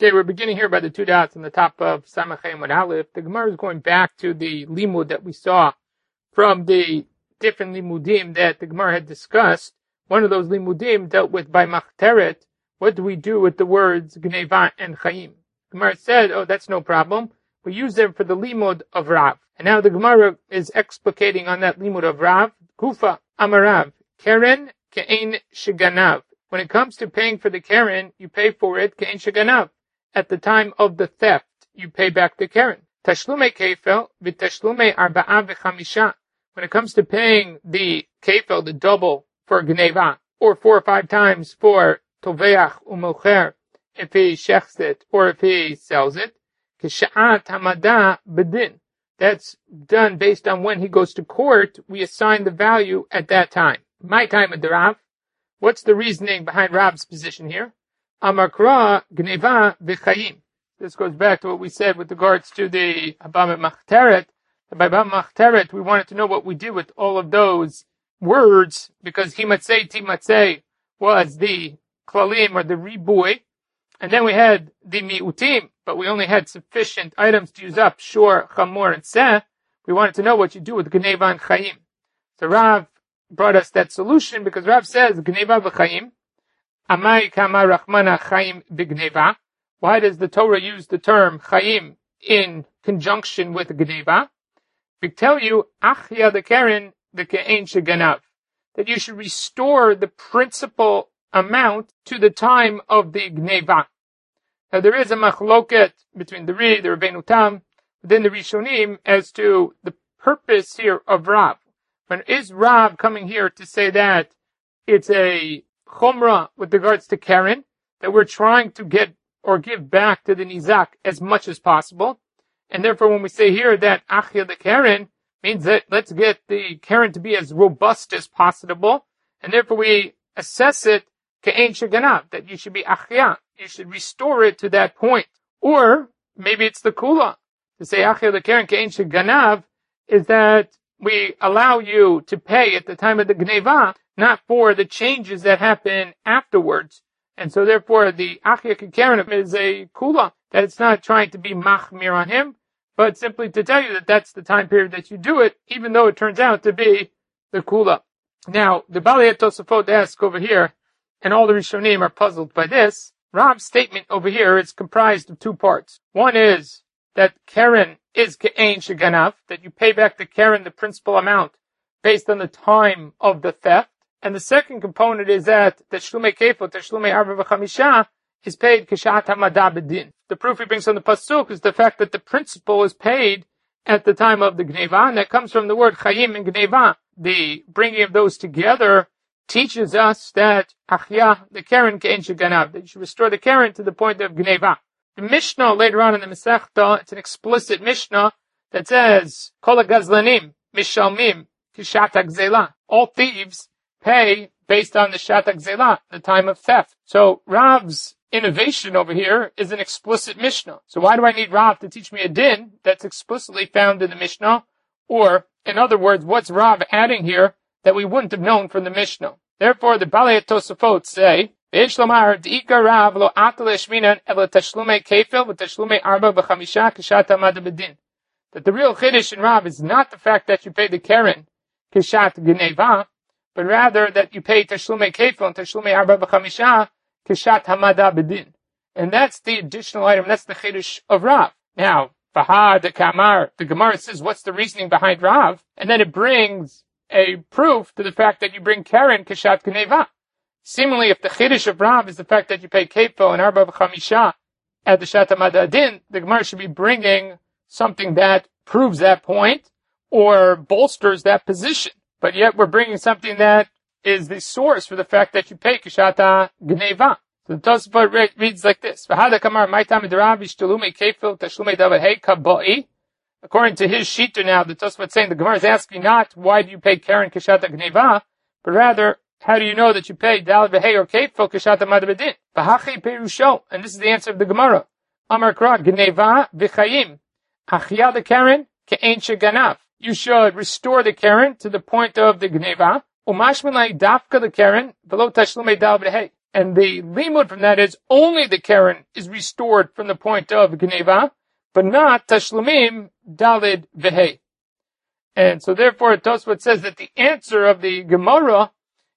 Okay, we're beginning here by the two dots on the top of Samach Amud Aleph. The Gemara is going back to the limud that we saw from the different limudim that the Gemara had discussed. One of those limudim dealt with by Machteret. What do we do with the words Gneva and Chaim? The Gemara said, oh, that's no problem. We use them for the limud of Rav. And now the Gemara is explicating on that limud of Rav. Kufa Amarav, Keren Ke'ein Sheganav. When it comes to paying for the Keren, you pay for it Ke'ein Sheganav. At the time of the theft, you pay back the Keren. Tashlume Kefel v'tashlume arba'a v'chamisha. When it comes to paying the Kefel, the double for Gneva, or 4 or 5 times for Toveach u'mocher, if he shechs it, or if he sells it, K'sha'at hamada bedin. That's done based on when he goes to court. We assign the value at that time. My time at the Rav. What's the reasoning behind Rav's position here? Amakra Gneva v'Chaim. This goes back to what we said with regards to the Abba Machteret. By Abba Machteret, we wanted to know what we did with all of those words, because Himatzei Timatzei was the Klalim, or the Ribui, and then we had the Mi'utim, but we only had sufficient items to use up Shor, Chamor, and Seh. We wanted to know what you do with Gneva and Chaim. So Rav brought us that solution, because Rav says Gneva v'Chaim. Amai kama rachmana chaim b'gneva. Why does the Torah use the term chaim in conjunction with gneva? We tell you, achya the keren the ke'ein sheganav, that you should restore the principal amount to the time of the gneva. Now there is a machloket between the Rabbeinu Tam, within the Rishonim, as to the purpose here of Rav. When is Rav coming here to say that it's a chumrah with regards to Keren, that we're trying to get or give back to the Nizak as much as possible? And therefore when we say here that Achya the Keren means that let's get the Keren to be as robust as possible, and therefore we assess it Ke'ein Sheganav, that you should be Achya, you should restore it to that point. Or maybe it's the Kula. To say Achya the Keren Ke'ein Sheganav is that we allow you to pay at the time of the Gneva, not for the changes that happen afterwards. And so therefore the Achya Keren is a Kula, that it's not trying to be machmir on him, but simply to tell you that that's the time period that you do it, even though it turns out to be the Kula. Now, the Balei Tosafot asks over here, and all the Rishonim are puzzled by this, Rav's statement over here is comprised of 2 parts. One is that Keren is Ke'ein Sheganav, that you pay back the Keren, the principal amount, based on the time of the theft. And the second component is that Tashlume Kefel, Tashlume Arba v'Chamisha, is paid Kishat Hamada Bedin. The proof he brings on the Pasuk is the fact that the principal is paid at the time of the Gneva, and that comes from the word Chaim and Gneva. The bringing of those together teaches us that Achya, the Keren Ke'ein Sheganav, that you should restore the Keren to the point of Gneva. The Mishnah later on in the Masechta, it's an explicit Mishnah that says, Kol HaGazlanim Mishalmim Kishat HaGzela. All thieves pay based on the Shat HaGzela, the time of theft. So Rav's innovation over here is an explicit Mishnah. So why do I need Rav to teach me a din that's explicitly found in the Mishnah? Or, in other words, what's Rav adding here that we wouldn't have known from the Mishnah? Therefore, the Balei Tosafot say, that the real chiddush in Rav is not the fact that you pay the Keren Kishat Gneva, but rather that you pay Tashlume Kefel and Tashlume Arba v'Chamisha Kishat Hamada Bedin. And that's the additional item, that's the chiddush of Rav. Now, Fahad the Kamar, the Gemara says, what's the reasoning behind Rav? And then it brings a proof to the fact that you bring Keren Kishat Gneva. Seemingly, if the chiddush of Rav is the fact that you pay Kefel and Arba v'Chamisha at the Shat Hamada Din, the Gemara should be bringing something that proves that point or bolsters that position. But yet we're bringing something that is the source for the fact that you pay Kishata Gneva. So the Tosafot reads like this. According to his shita now, the Tosafot saying the Gemara is asking not why do you pay Keren Kishata Gneva, but rather how do you know that you pay Dal V'Hei or Kefel Kishata Madabedin? V'Hachi Perusho. And this is the answer of the Gemara. Amar Kra Gneva V'Chaim. Achya the Keren Ke'ein Sheganav. You should restore the Keren to the point of the Gneva. Umashmalai Dafka the Keren below Tashlume Dal V'Hei. And the limud from that is only the Karen is restored from the point of Gneva, but not Tashlumim Dalid Vehei. And so therefore Tosfot says that the answer of the Gemara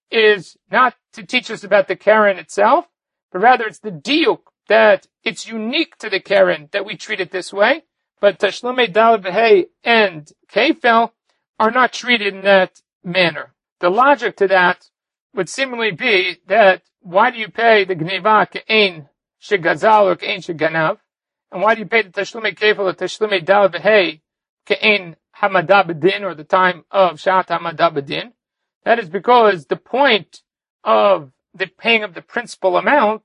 is not to teach us about the Karen itself, but rather it's the diuk, that it's unique to the Karen that we treat it this way, but Tashlumei Dalid Vehei and Kefel are not treated in that manner. The logic to that would seemingly be that why do you pay the Gneva Ke'ein Shegazal or Ke'ein Sheganav? And why do you pay the Tashlumei Kefel or Tashlumei Dalid Vehei Ke'ein Hamadah B'din, or the time of Shat Hamadah B'din? That is because the point of the paying of the principal amount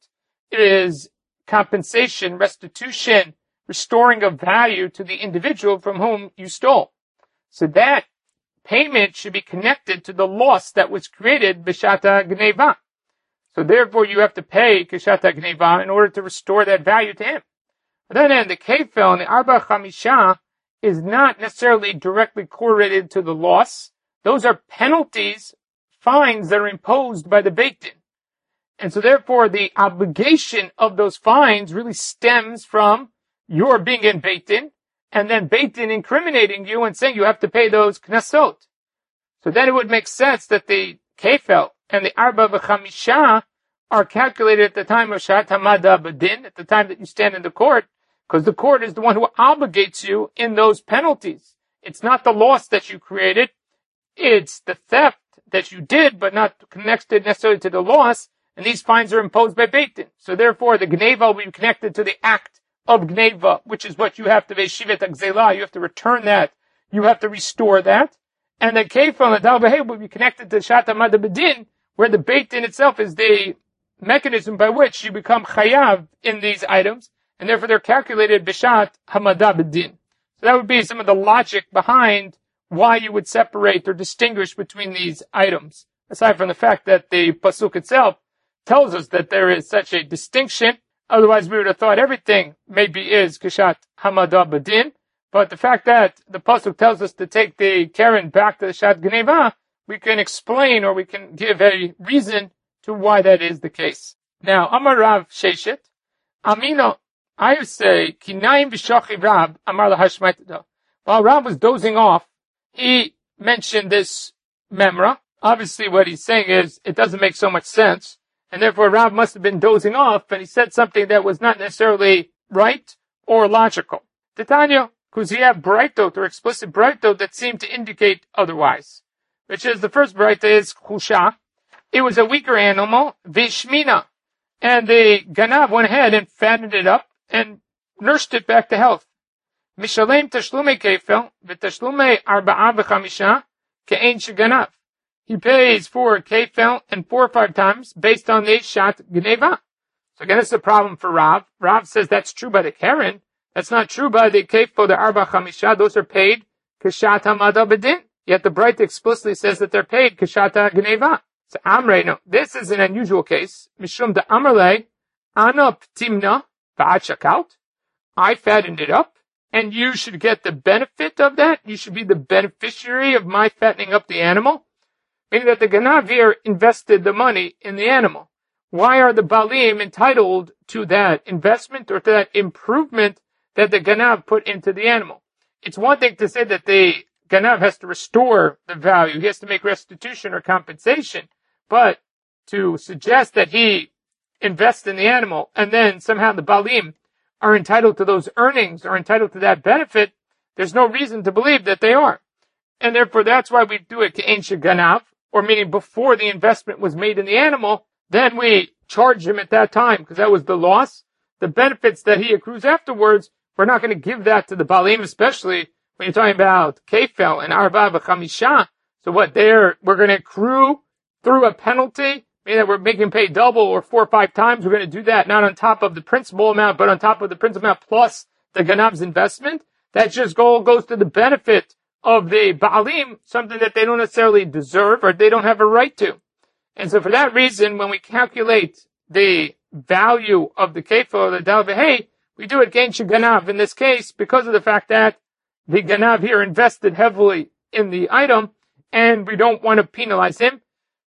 is compensation, restitution, restoring of value to the individual from whom you stole. So that payment should be connected to the loss that was created b'shata gneva. So therefore you have to pay k'shata gneva in order to restore that value to him. On the other hand, the kefel and the arba chamisha is not necessarily directly correlated to the loss. Those are penalties, fines that are imposed by the Beit Din. And so therefore the obligation of those fines really stems from your being in Beit Din, and then Beit Din incriminating you and saying you have to pay those knasot. So then it would make sense that the kefel and the arba v'chamisha are calculated at the time of Shat Hamadah B'din, at the time that you stand in the court, because the court is the one who obligates you in those penalties. It's not the loss that you created, it's the theft that you did, but not connected necessarily to the loss, and these fines are imposed by Beit Din. So therefore the gneva will be connected to the act of gneva, which is what you have to veshivet agzela, you have to return that, you have to restore that. And the kefel and the daled vehei will be connected to Shat Hamadah B'din, where the Beit Din itself is the mechanism by which you become chayav in these items, and therefore they're calculated b'shat Hamadah B'din. So that would be some of the logic behind why you would separate or distinguish between these items, aside from the fact that the pasuk itself tells us that there is such a distinction. Otherwise we would have thought everything maybe is Kishat Hamadah B'din, but the fact that the pasuk tells us to take the Karen back to the Shat Gneva, we can explain or we can give a reason to why that is the case. Now, Amar Rav Sheshet, Amino, I say, Kinayim B'shachi Rab, Amar Lahashmaitado. While Rab was dozing off, he mentioned this memra. Obviously what he's saying is, it doesn't make so much sense, and therefore Rav must have been dozing off, and he said something that was not necessarily right or logical. Titania, because he had braitot or explicit braitot that seemed to indicate otherwise. Which is, the first braita is chusha. It was a weaker animal, vishmina. And the ganav went ahead and fattened it up and nursed it back to health. Mishalem tashlumei kefel, v'tashlumei arba'a v'chamisha, ke'ein sheganav. He pays for kefel and 4 or 5 times based on the shat gneva. So again, this is a problem for Rav. Rav says that's true by the Karen. That's not true by the kefel, the arba chamisha. Those are paid kashat hamadah b'din. Yet the Braita explicitly says that they're paid kashata gneva. So Amrei, no, this is an unusual case. Mishum de Amrei, ana ptimna v'ad shakalt. I fattened it up, and you should get the benefit of that. You should be the beneficiary of my fattening up the animal. Meaning that the Ganav here invested the money in the animal. Why are the Balim entitled to that investment or to that improvement that the Ganav put into the animal? It's one thing to say that the Ganav has to restore the value. He has to make restitution or compensation. But to suggest that he invests in the animal and then somehow the Balim are entitled to those earnings or entitled to that benefit, there's no reason to believe that they are. And therefore that's why we do it Ke'ein Sheganav, or meaning before the investment was made in the animal, then we charge him at that time because that was the loss. The benefits that he accrues afterwards, we're not going to give that to the Balim, especially when you're talking about Kefel and Arba v'chamisha. So what we're going to accrue through a penalty, meaning that we're making pay double or 4 or 5 times. We're going to do that not on top of the principal amount, but on top of the principal amount plus the Ganav's investment. That just goes to the benefit of the Baalim, something that they don't necessarily deserve or they don't have a right to. And so for that reason, when we calculate the value of the Kefil or the Dal V'Hei, we do it Gein Ganav in this case because of the fact that the Ganav here invested heavily in the item and we don't want to penalize him.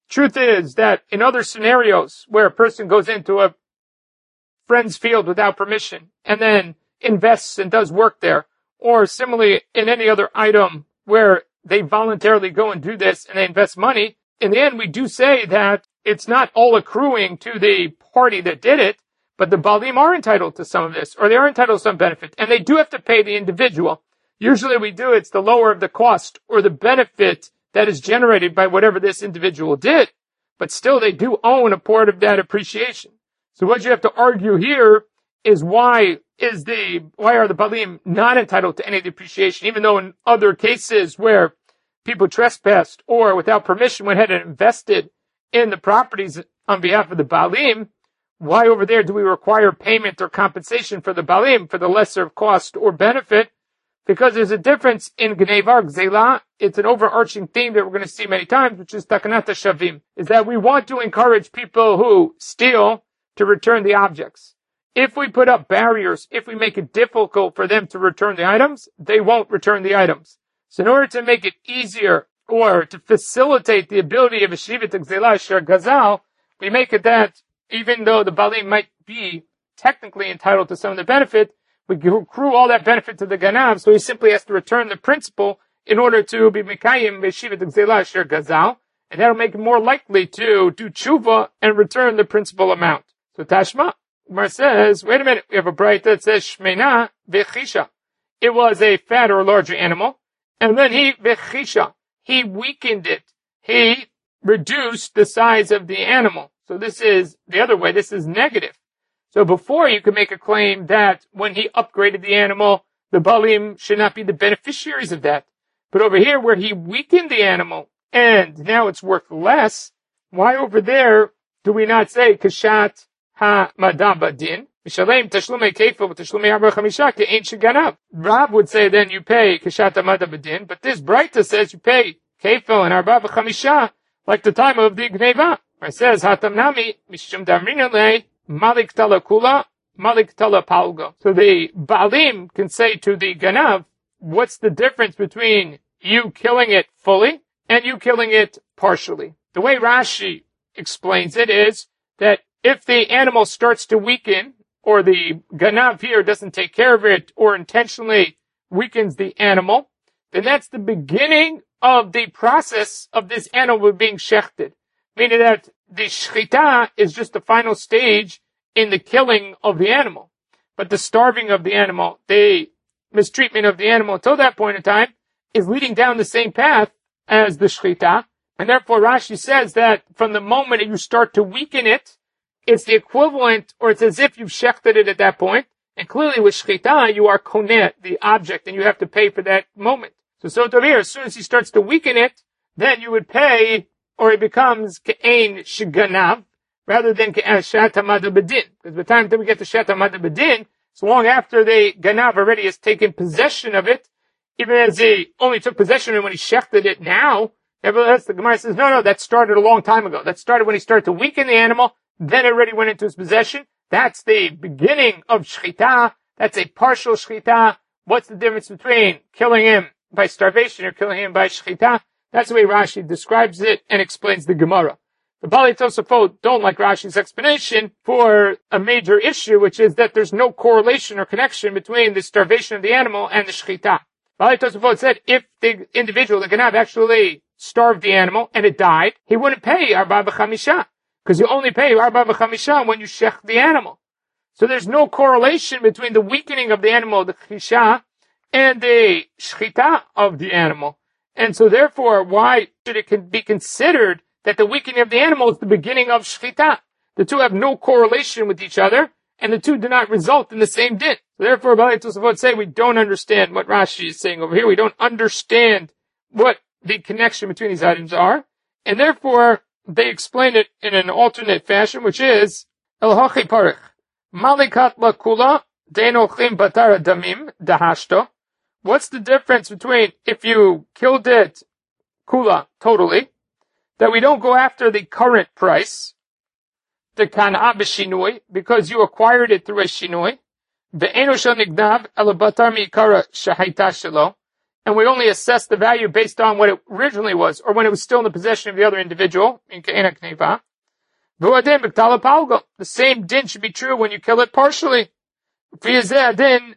Truth is that in other scenarios where a person goes into a friend's field without permission and then invests and does work there, or similarly in any other item where they voluntarily go and do this and they invest money, in the end we do say that it's not all accruing to the party that did it, but the Baalim are entitled to some of this, or they are entitled to some benefit, and they do have to pay the individual. Usually it's the lower of the cost or the benefit that is generated by whatever this individual did, but still they do own a part of that appreciation. So what you have to argue here is why are the Baalim not entitled to any depreciation, even though in other cases where people trespassed or without permission went ahead and invested in the properties on behalf of the Baalim, why over there do we require payment or compensation for the Baalim for the lesser of cost or benefit? Because there's a difference in Gneva, Gzela. It's an overarching theme that we're going to see many times, which is Takanat Shavim, is that we want to encourage people who steal to return the objects. If we put up barriers, if we make it difficult for them to return the items, they won't return the items. So in order to make it easier or to facilitate the ability of a Shiva to Gzela Sher Gazal, we make it that even though the Baalim might be technically entitled to some of the benefit, we accrue all that benefit to the Ganav, so he simply has to return the principal in order to be Mekayim Beshiva Gzela Sher Gazal, and that'll make it more likely to do tshuva and return the principal amount. So Tashma, Gemara says, wait a minute, we have a bright that says Shmeina Vechisha. It was a fat or larger animal, and then he weakened it. He reduced the size of the animal. So this is the other way, this is negative. So before you could make a claim that when he upgraded the animal, the Baalim should not be the beneficiaries of that. But over here where he weakened the animal and now it's worth less, why over there do we not say Kashat ha-madaba din? Rav would say then you pay Kashat ha-madaba din, but this Braita says you pay Kefil and Arba v'chamisha like the time of the Gneva. It says Hatamnami Mishum Damrinale Malik Tala Kula, Malik Tala Palgo. So the Baalim can say to the Ganav, what's the difference between you killing it fully and you killing it partially? The way Rashi explains it is that if the animal starts to weaken, or the Ganav here doesn't take care of it, or intentionally weakens the animal, then that's the beginning of the process of this animal being shechted. Meaning that the shchita is just the final stage in the killing of the animal. But the starving of the animal, the mistreatment of the animal until that point in time is leading down the same path as the shchita. And therefore Rashi says that from the moment that you start to weaken it, it's the equivalent, or it's as if you've shechted it at that point. And clearly with shchita, you are koneh, the object, and you have to pay for that moment. So over here, as soon as he starts to weaken it, then you would pay, or it becomes ke'ein shiganav, rather than ke'ein shat hamad bedin. Because by the time that we get to shat hamad bedin, so long after the ganav already has taken possession of it, even as he only took possession of it when he shechted it now, nevertheless the Gemara says, no, that started a long time ago. That started when he started to weaken the animal, then it already went into his possession. That's the beginning of shchita. That's a partial shchita. What's the difference between killing him by starvation or killing him by shchita? That's the way Rashi describes it and explains the Gemara. The Baalei Tosafot don't like Rashi's explanation for a major issue, which is that there's no correlation or connection between the starvation of the animal and the shchita. Baalei Tosafot said if the individual, the Ganav, actually starved the animal and it died, he wouldn't pay Arba b'chamisha, because you only pay Arba b'chamisha when you shech the animal. So there's no correlation between the weakening of the animal, the chisha, and the shchita of the animal. And so therefore, why should it be considered that the weakening of the animal is the beginning of shchita? The two have no correlation with each other, and the two do not result in the same din. So therefore, Baalei Tosafot say we don't understand what Rashi is saying over here. We don't understand what the connection between these items are, and therefore they explain it in an alternate fashion, which is El Hachi Parich Malikat La Kula Deinochim Batara Damim Dahashto. What's the difference between if you killed it kula totally, that we don't go after the current price, the kana b'shinui, because you acquired it through a shinui, ve'eno shel nignav ela batar mi'ikara shahaita shelo, and we only assess the value based on what it originally was, or when it was still in the possession of the other individual, the same din should be true when you kill it partially. The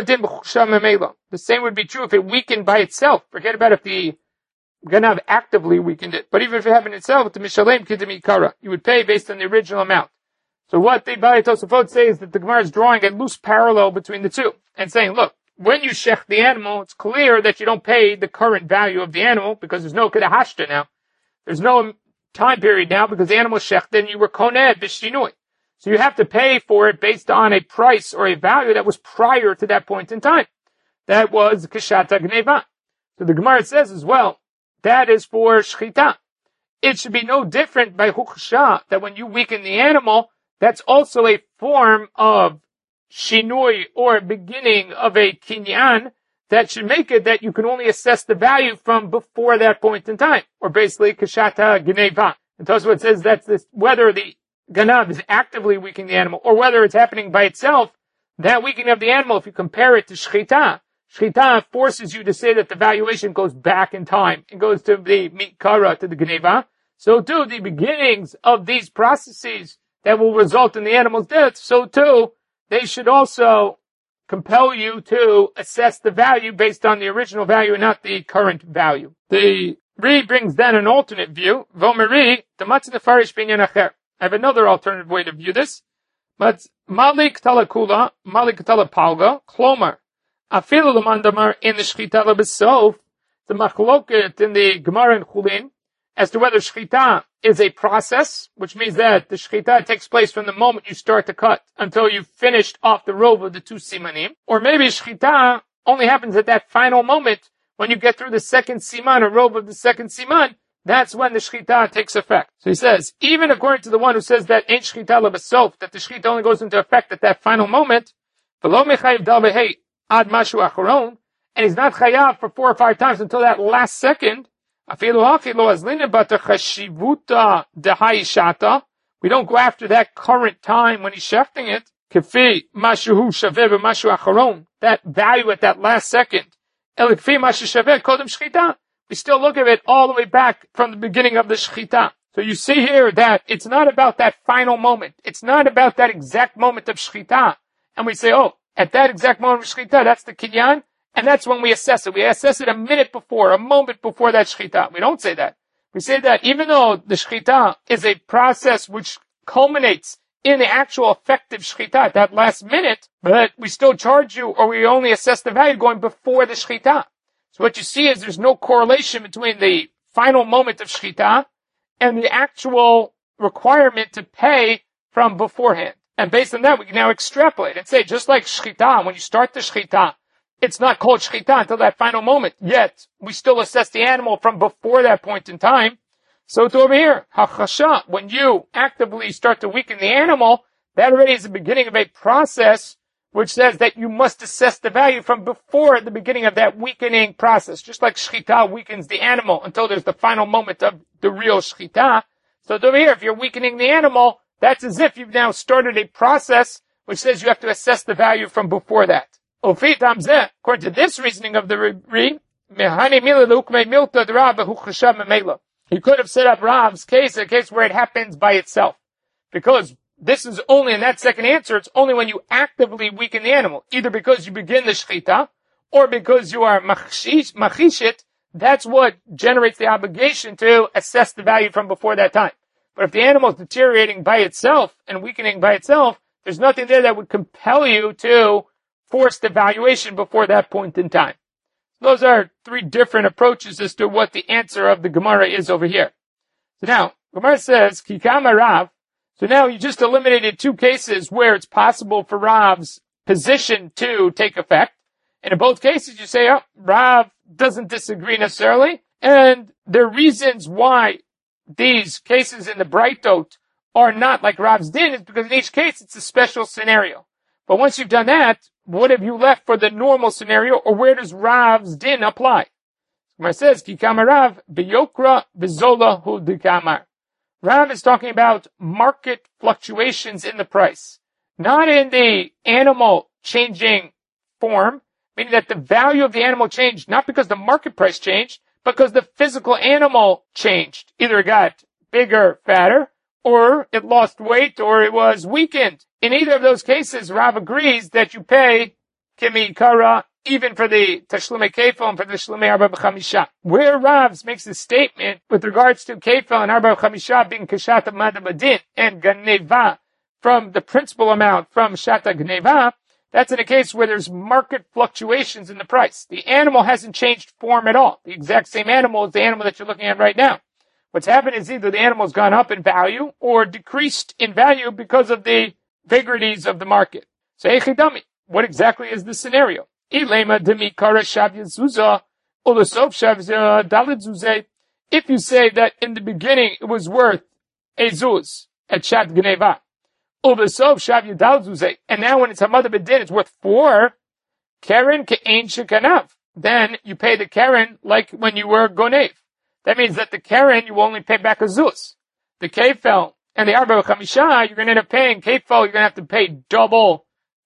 same would be true if it weakened by itself. Forget about if the Ganav actively weakened it. But even if it happened itself, the Mishalem Kidemi Kara, you would pay based on the original amount. So what the Baalei Tosafot say is that the Gemara is drawing a loose parallel between the two and saying, look, when you shech the animal, it's clear that you don't pay the current value of the animal because there's no kedahashta now. There's no time period now because the animal shech, then you were koneh b'shinui. So you have to pay for it based on a price or a value that was prior to that point in time. That was kishata gneva. So the Gemara says as well, that is for shchita. It should be no different by huksha, that when you weaken the animal, that's also a form of shinui or beginning of a kinyan that should make it that you can only assess the value from before that point in time, or basically kashata gneva. And Tosafot says that's this, whether the ganav is actively weakening the animal or whether it's happening by itself, that weakening of the animal, if you compare it to shchita, shchita forces you to say that the valuation goes back in time. It goes to the mikara, to the gneva. So too, the beginnings of these processes that will result in the animal's death, so too, they should also compel you to assess the value based on the original value and not the current value. The Ri brings then an alternate view. Vomeri, the matzah nefarish binyan acher. I have another alternative way to view this. But malik talakula, malik talapalga, klomer. Afilu lemandamar in the shchita lebesof, the machloket in the Gemara and Chulin, as to whether shchita is a process, which means that the shchita takes place from the moment you start to cut until you've finished off the rove of the two simanim, or maybe shchita only happens at that final moment when you get through the second siman or rove of the second siman. That's when the shchita takes effect. So he says, even according to the one who says that ain't shchita lebesof, that the shchita only goes into effect at that final moment, v'lo mechayiv dal v'hei ad mashu acharon, and he's not chayav for 4 or 5 times until that last second. We don't go after that current time when he's shefting it. That value at that last second. We still look at it all the way back from the beginning of the shechita. So you see here that it's not about that final moment. It's not about that exact moment of shechita. And we say, oh, at that exact moment of shechita, that's the kinyan. And that's when we assess it. We assess it a minute before, a moment before that shechita. We don't say that. We say that even though the shechita is a process which culminates in the actual effective shechita at that last minute, but we still charge you, or we only assess the value going before the shechita. So what you see is there's no correlation between the final moment of shechita and the actual requirement to pay from beforehand. And based on that, we can now extrapolate and say, just like shechita, when you start the shechita, it's not called shechita until that final moment. Yet, we still assess the animal from before that point in time. So it's over here, hachasha, when you actively start to weaken the animal, that already is the beginning of a process which says that you must assess the value from before the beginning of that weakening process. Just like shechita weakens the animal until there's the final moment of the real shechita. So it's over here, if you're weakening the animal, that's as if you've now started a process which says you have to assess the value from before that. According to this reasoning of the Ri, he could have set up Rav's case, a case where it happens by itself. Because this is only, in that second answer, it's only when you actively weaken the animal. Either because you begin the shechita, or because you are machishit, that's what generates the obligation to assess the value from before that time. But if the animal is deteriorating by itself and weakening by itself, there's nothing there that would compel you to force the valuation before that point in time. Those are 3 different approaches as to what the answer of the Gemara is over here. So now, Gemara says, Kikama Rav. So now you just eliminated 2 cases where it's possible for Rav's position to take effect. And in both cases you say, oh, Rav doesn't disagree necessarily. And there are reasons why these cases in the Brightot are not like Rav's din is because in each case it's a special scenario. But once you've done that, what have you left for the normal scenario, or where does Rav's din apply? Where it says, Kikama Rav, Biyokra, Vizola, Hu Dikamar. Rav is talking about market fluctuations in the price. Not in the animal changing form, meaning that the value of the animal changed, not because the market price changed, but because the physical animal changed. Either it got bigger, fatter, or it lost weight, or it was weakened. In either of those cases, Rav agrees that you pay kimi kara, even for the tashlumei kefil and for the tashlumei arba b'chamisha. Where Rav makes this statement with regards to kefil and arba b'chamisha being kashat madam adin and ganeva from the principal amount from shata ganeva, that's in a case where there's market fluctuations in the price. The animal hasn't changed form at all. The exact same animal is the animal that you're looking at right now. What's happened is either the animal's gone up in value or decreased in value because of the vagaries of the market. So, echidami, what exactly is the scenario? If you say that in the beginning it was worth a zuz at shat gneva, and now when it's hamad b'din it's worth 4, keren ke'ein shekanav, then you pay the keren like when you were gonev. That means that the keren, you only pay back a zuz. The kefel and the arba chamisha, you're going to end up paying kefel, you're going to have to pay double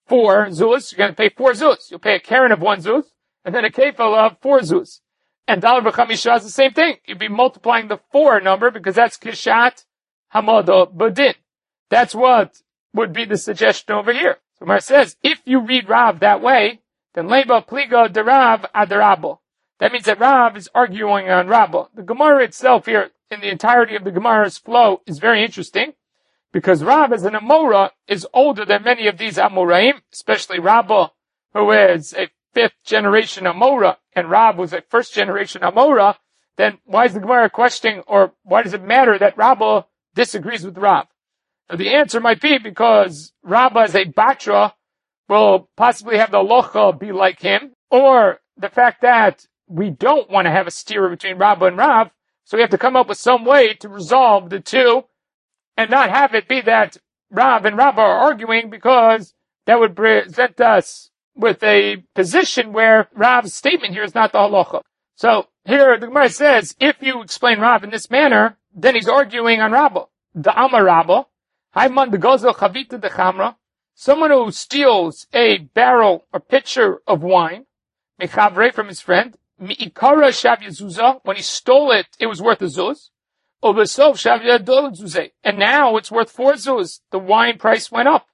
4 zuz. You're going to pay 4 zuz. You'll pay a keren of 1 zuz, and then a kefel of 4 zuz. And dalar b'chamisha is the same thing. You'd be multiplying the 4 number because that's kishat hamada b'din. That's what would be the suggestion over here. So Mar says, if you read Rav that way, then leba pliga de Rav adarabo. That means that Rav is arguing on Rabba. The Gemara itself here, in the entirety of the Gemara's flow, is very interesting, because Rav as an Amora is older than many of these Amoraim, especially Rabba, who is a 5th generation Amora, and Rav was a 1st generation Amora. Then why is the Gemara questioning, or why does it matter that Rabba disagrees with Rav? Now, the answer might be because Rabba as a Batra will possibly have the Locha be like him, or the fact that we don't want to have a steer between Rabba and Rav, so we have to come up with some way to resolve the two and not have it be that Rav and Rabba are arguing, because that would present us with a position where Rav's statement here is not the halacha. So here the Gemara says, if you explain Rav in this manner, then he's arguing on Rabba. The Amar Rabba, Haiman the Gozel Chavita de Chamra, someone who steals a barrel or pitcher of wine, Mechavre from his friend, Mi'ikara Shavya Zuzah, when he stole it, it was worth a zuz. Obesov Shavya Dol Zuzeh, and now it's worth 4 zuz. The wine price went up.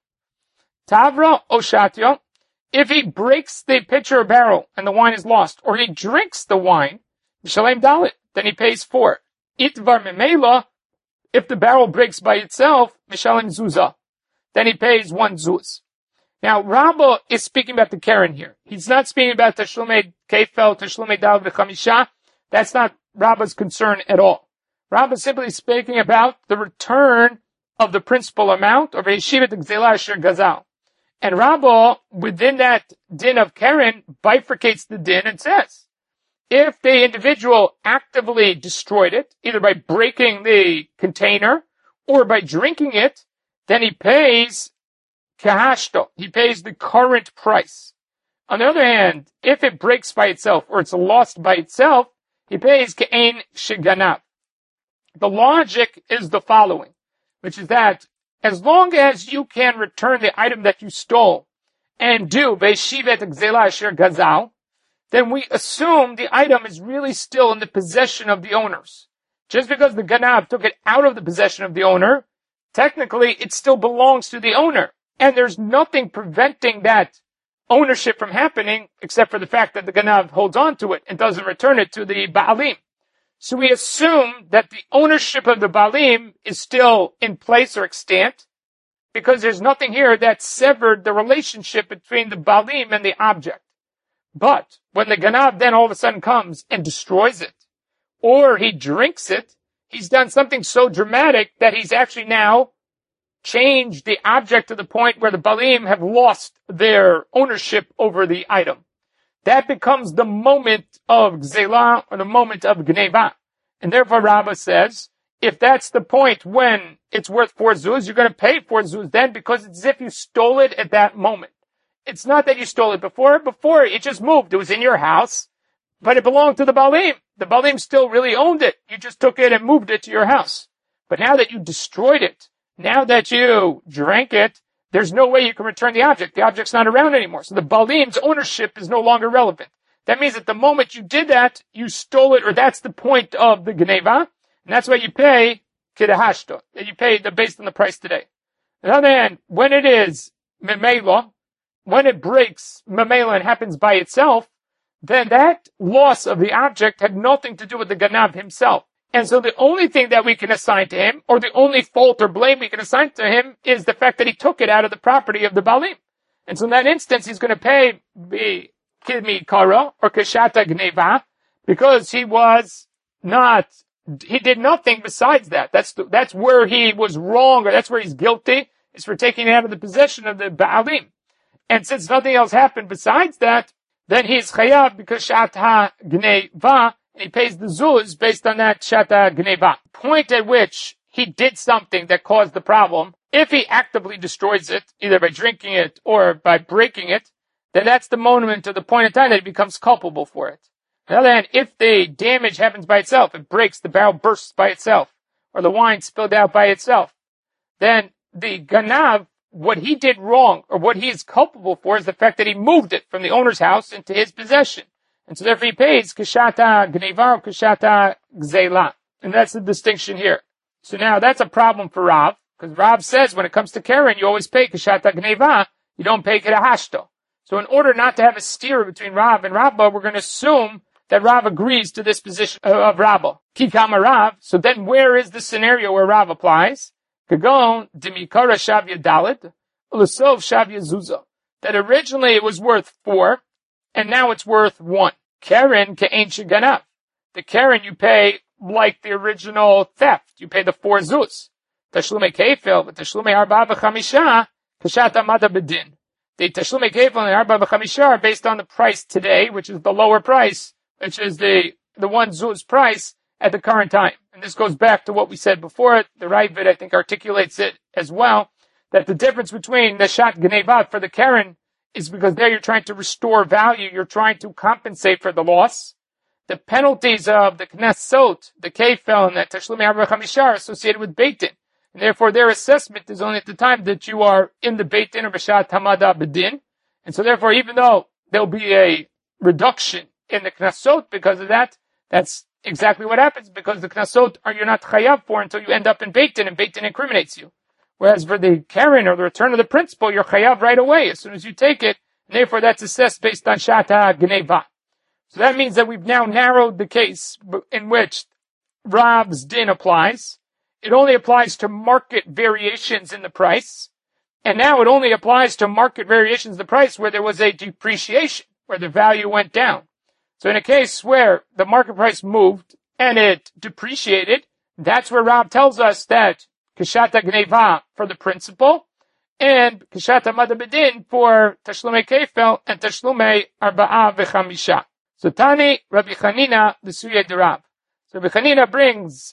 Tavra Oshatya, if he breaks the pitcher or barrel and the wine is lost, or he drinks the wine, Mishalem Dalit, then he pays 4. Itvar Memela, if the barrel breaks by itself, Mishalem Zuzah, then he pays 1 zuz. Now, Rabba is speaking about the keren here. He's not speaking about Tashlumei Kefel, Tashlumei Dal V'chamisha. That's not Rabba's concern at all. Rabba is simply speaking about the return of the principal amount of Yeshivat Gzela Asher Gazal. And Rabba, within that din of keren, bifurcates the din and says, if the individual actively destroyed it, either by breaking the container or by drinking it, then he pays kahashto. He pays the current price. On the other hand, if it breaks by itself or it's lost by itself, he pays ke'ein shiganav. The logic is the following, which is that as long as you can return the item that you stole and do beishivet gzela asher gazal, then we assume the item is really still in the possession of the owners. Just because the ganav took it out of the possession of the owner, technically it still belongs to the owner. And there's nothing preventing that ownership from happening except for the fact that the ganav holds on to it and doesn't return it to the ba'alim. So we assume that the ownership of the ba'alim is still in place or extant, because there's nothing here that severed the relationship between the ba'alim and the object. But when the ganav then all of a sudden comes and destroys it, or he drinks it, he's done something so dramatic that he's actually now changed the object to the point where the Balim have lost their ownership over the item. That becomes the moment of Gzela, or the moment of Gneva. And therefore Rabbah says, if that's the point when it's worth 4 zuz, you're going to pay 4 zuz then, because it's as if you stole it at that moment. It's not that you stole it before. Before, it just moved. It was in your house, but it belonged to the Balim. The Balim still really owned it. You just took it and moved it to your house. But now that you destroyed it, now that you drank it, there's no way you can return the object. The object's not around anymore. So the Balim's ownership is no longer relevant. That means that the moment you did that, you stole it, or that's the point of the Geneva, and that's why you pay Kidahashto, that you pay based on the price today. On the other hand, when it is Memela, when it breaks Memela and happens by itself, then that loss of the object had nothing to do with the Ganav himself. And so the only thing that we can assign to him, or the only fault or blame we can assign to him, is the fact that he took it out of the property of the Balim. And so in that instance, he's going to pay the Kidmi Kara, or Kashata Gneva, because he did nothing besides that. That's where he was wrong, or that's where he's guilty, is for taking it out of the possession of the Baalim. And since nothing else happened besides that, then he's chayav because Shata Gneva, and he pays the zuz based on that Shata Gneva. Point at which he did something that caused the problem, if he actively destroys it, either by drinking it or by breaking it, then that's the moment or the point in time that he becomes culpable for it. On the other hand, if the damage happens by itself, it breaks, the barrel bursts by itself, or the wine spilled out by itself, then the Ganav, what he did wrong, or what he is culpable for, is the fact that he moved it from the owner's house into his possession. And so therefore he pays Kashata Gneva or Kashata Gzela. And that's the distinction here. So now that's a problem for Rav, because Rav says when it comes to Karen, you always pay Kashata Gneva, you don't pay Kedahashto. So in order not to have a steer between Rav and Rabbah, we're going to assume that Rav agrees to this position of Rabbah. Kikama Rav, so then where is the scenario where Rav applies? Kagon, Dimikara Shavya Dalit, Ulasov Shavya Zuzah. That originally it was worth 4, and now it's worth 1. Karen Ka'ain Shiganav. The Karen you pay like the original theft. You pay the 4 zuz. Tashlume Kefil, but Tashlume Arba V'chamisha, Kashat Amada Bedin. The Tashlume Kefil and Arba V'chamisha are based on the price today, which is the lower price, which is the 1 zuz price at the current time. And this goes back to what we said before. The Ravid, I think, articulates it as well, that the difference between the Shat Gnevat for the Karen is because there you're trying to restore value, you're trying to compensate for the loss. The penalties of the Knesset, the Kefel, and the Tashlumi Arba Chamisha are associated with Beit Din. And therefore their assessment is only at the time that you are in the Beit Din or B'Shat Hamada B'Din. And so therefore, even though there'll be a reduction in the Knesset because of that, that's exactly what happens, because the Knesset you're not chayav for until you end up in Beit Din, and Beit Din incriminates you. Whereas for the Karen, or the return of the principal, you're chayav right away as soon as you take it, and therefore that's assessed based on Shata Gneva. So that means that we've now narrowed the case in which Rav's din applies. It only applies to market variations in the price, and now it only applies to market variations in the price where there was a depreciation, where the value went down. So in a case where the market price moved and it depreciated, that's where Rav tells us that Kashata Gneva for the principal, and Kashata Madabedin for Tashlume Kefel and Tashlume Arba'a V'chamisha. So Tani, Rabbi Chanina, the Suye de Rav. So Rabbi Chanina brings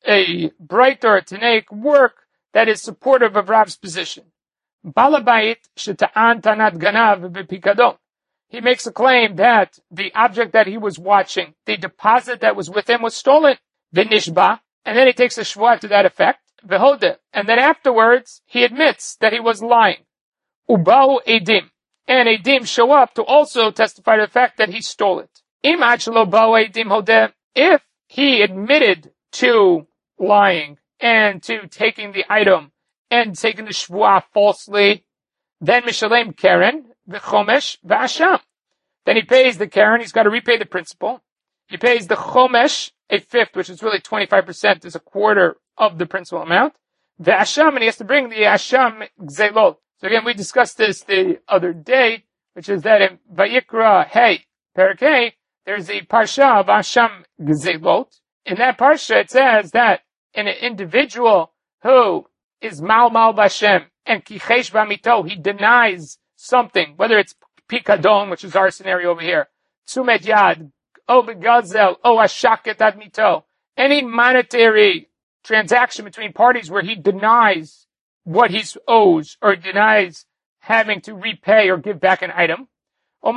a brighter Tanaic work that is supportive of Rav's position. Balabait Sheta'an Tanat Ganav B'Pikadon. He makes a claim that the object that he was watching, the deposit that was with him, was stolen. V'nishba, and then he takes a shvuah to that effect. V'hodeh, and then afterwards he admits that he was lying. Ubau edim, and edim show up to also testify to the fact that he stole it. Imach lo bau edim hodeh, if he admitted to lying and to taking the item and taking the shvuah falsely, then mishalem keren v'chomesh v'asham. Then he pays the keren, he's got to repay the principal. He pays the chomesh, a fifth, which is really 25%, is a quarter of the principal amount. The asham, and he has to bring the asham gzelot. So again, we discussed this the other day, which is that in Vayikra Hey, Perek Hey, there's a parsha of asham gzelot. In that parsha, it says that an individual who is mal b'Hashem and kichesh b'amito, he denies something, whether it's pikadon, which is our scenario over here, tzumet yad, o begazel, o ashaket admito, any monetary transaction between parties where he denies what he owes or denies having to repay or give back an item, and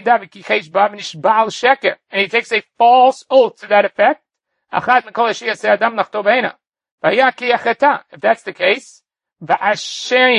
he takes a false oath to that effect, if that's the case, v'ashem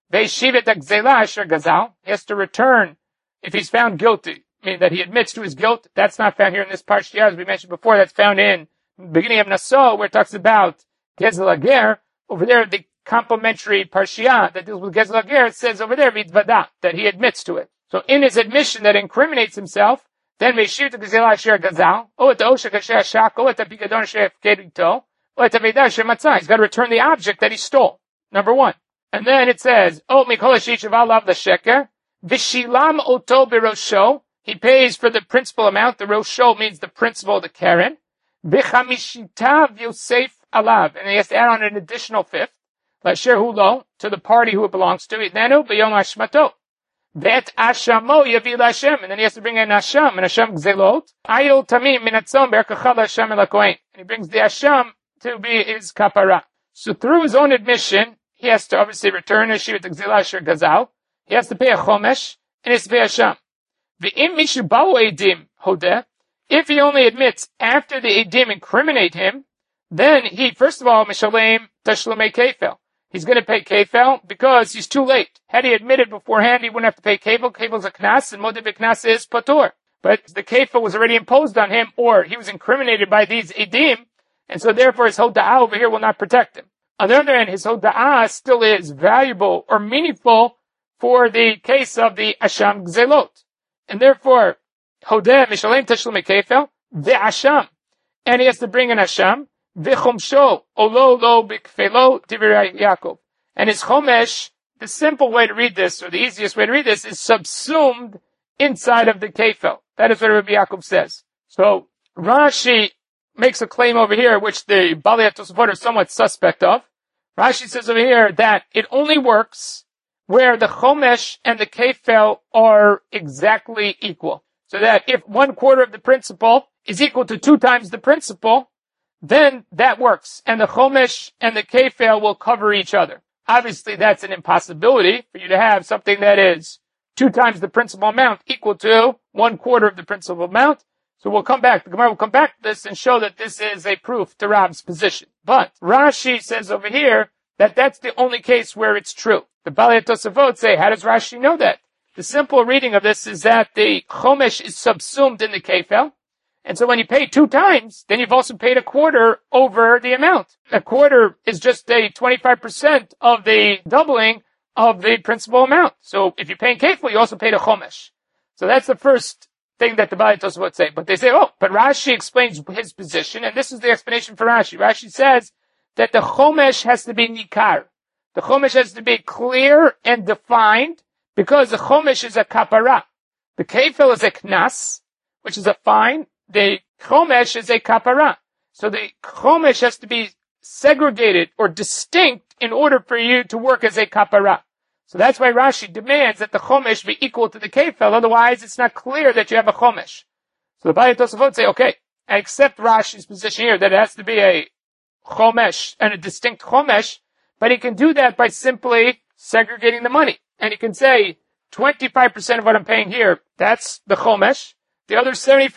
Ve'shivet gzela asher gazal. He has to return if he's found guilty, meaning that he admits to his guilt. That's not found here in this parsha, as we mentioned before. That's found in the beginning of Naso, where it talks about Gezel Ager. Over there, the complementary parsha that deals with Gezel Ager, it says over there, Vitvada, that he admits to it. So in his admission that incriminates himself, then Ve'shivet gzela asher gazal, o et ha'oshek asher hashak, o et ha'pikadon asher hefkedito, o et ha'veidah asher matzah. He's got to return the object that he stole. Number one. And then it says, O mikol ha'shish alav l'sheker, Vishilam oto birosho. He pays for the principal amount. The rosho means the principal, the keren. Vichamishitav yosef alav. And he has to add on an additional fifth. Lasher hulo, to the party who it belongs to. Idnenu b'yom hashmato. Vet ashamo yavi l'Hashem. And then he has to bring in asham. And asham gzelot. Ayil tamim minatzon berkachal Hashem el hakohen. And he brings the asham to be his kapara. So through his own admission, he has to obviously return his shivat gzela asher gazal. He has to pay a chomesh, and he has to pay a sham. V'im mishu ba'u edim hodeh, if he only admits after the edim incriminate him, then he, first of all, mishalem tashlumei kefel. He's going to pay kefel because he's too late. Had he admitted beforehand, he wouldn't have to pay kefel. Kefel's a knas, and modeh b'knas is patur. But the kefel was already imposed on him, or he was incriminated by these edim, and so therefore his hoda'ah over here will not protect him. On the other hand, his hoda'ah still is valuable or meaningful for the case of the asham gzelot. And therefore, hodeh mishalem tashlumei kefel, ve'asham. And he has to bring an asham, ve'chomsho, olo lo b'kfelo, divrei Yaakov. And his chomesh, the simple way to read this, or the easiest way to read this, is subsumed inside of the kefel. That is what Rabbi Yaakov says. So, Rashi makes a claim over here, which the Balei HaTosafot are somewhat suspect of. Rashi says over here that it only works where the chomesh and the kefel are exactly equal. So that if 1/4 of the principal is equal to 2 times the principal, then that works. And the chomesh and the kefel will cover each other. Obviously, that's an impossibility for you to have something that is 2 times the principal amount equal to 1/4 of the principal amount. So we'll come back, the Gemara will come back to this and show that this is a proof to Rab's position. But Rashi says over here that that's the only case where it's true. The Balei HaTosafot say, how does Rashi know that? The simple reading of this is that the chomesh is subsumed in the kefel. And so when you pay 2 times, then you've also paid 1/4 over the amount. 1/4 is just a 25% of the doubling of the principal amount. So if you're paying kefel, you also paid a chomesh. So that's the first thing that the Balei HaTosafot say. But they say, but Rashi explains his position, and this is the explanation for Rashi. Rashi says that the chomesh has to be nikar. The chomesh has to be clear and defined, because the chomesh is a kapara. The kefel is a knas, which is a fine. The chomesh is a kapara. So the chomesh has to be segregated or distinct in order for you to work as a kapara. So that's why Rashi demands that the chomesh be equal to the kefel. Otherwise, it's not clear that you have a chomesh. So the Balei HaTosafot say, okay, I accept Rashi's position here that it has to be a chomesh and a distinct chomesh, but he can do that by simply segregating the money. And he can say, 25% of what I'm paying here, that's the chomesh. The other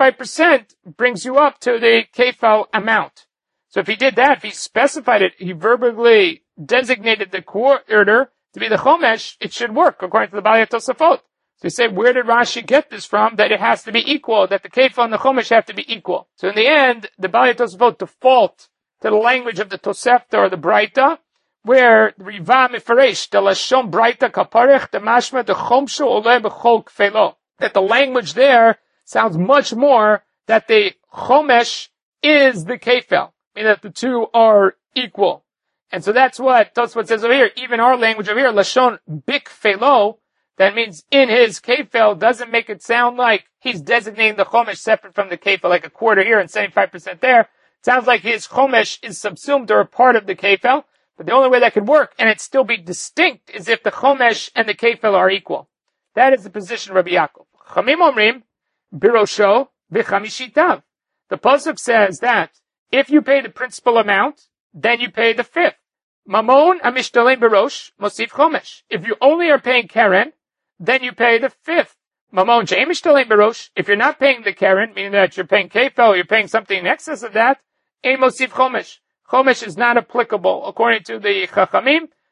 75% brings you up to the kefel amount. So if he did that, if he specified it, he verbally designated the quarter to be the chomesh, it should work, according to the Balei HaTosafot. So you say, where did Rashi get this from, that it has to be equal, that the kefel and the chomesh have to be equal? So in the end, the Balei HaTosafot default to the language of the Tosefta or the Braita, where Riva Mifaresh, the Lashon Braita Kaparech, the Mashma, the Chomshu Ole B'chol Kfelo. That the language there sounds much more that the chomesh is the kefel, meaning that the two are equal. And so that's what Tosfot says over here. Even our language over here, Lashon Bikfelo, that means in his kefel, doesn't make it sound like he's designating the chomesh separate from the kefel, like 1/4 here and 75% there. It sounds like his chomesh is subsumed or a part of the kefel. But the only way that could work, and it still be distinct, is if the chomesh and the kefel are equal. That is the position of Rabbi Yaakov. Chamim omrim, birosho, v'chamishitav. The pasuk says that if you pay the principal amount, then you pay the fifth. Mamon amishtalem birosh, mosif chomesh. If you only are paying keren, then you pay the fifth. Mamon she'emishtalem birosh. If you're not paying the keren, meaning that you're paying kefel, or you're paying something in excess of that, ein mosif chomesh. Chomesh is not applicable according to the Chachamim.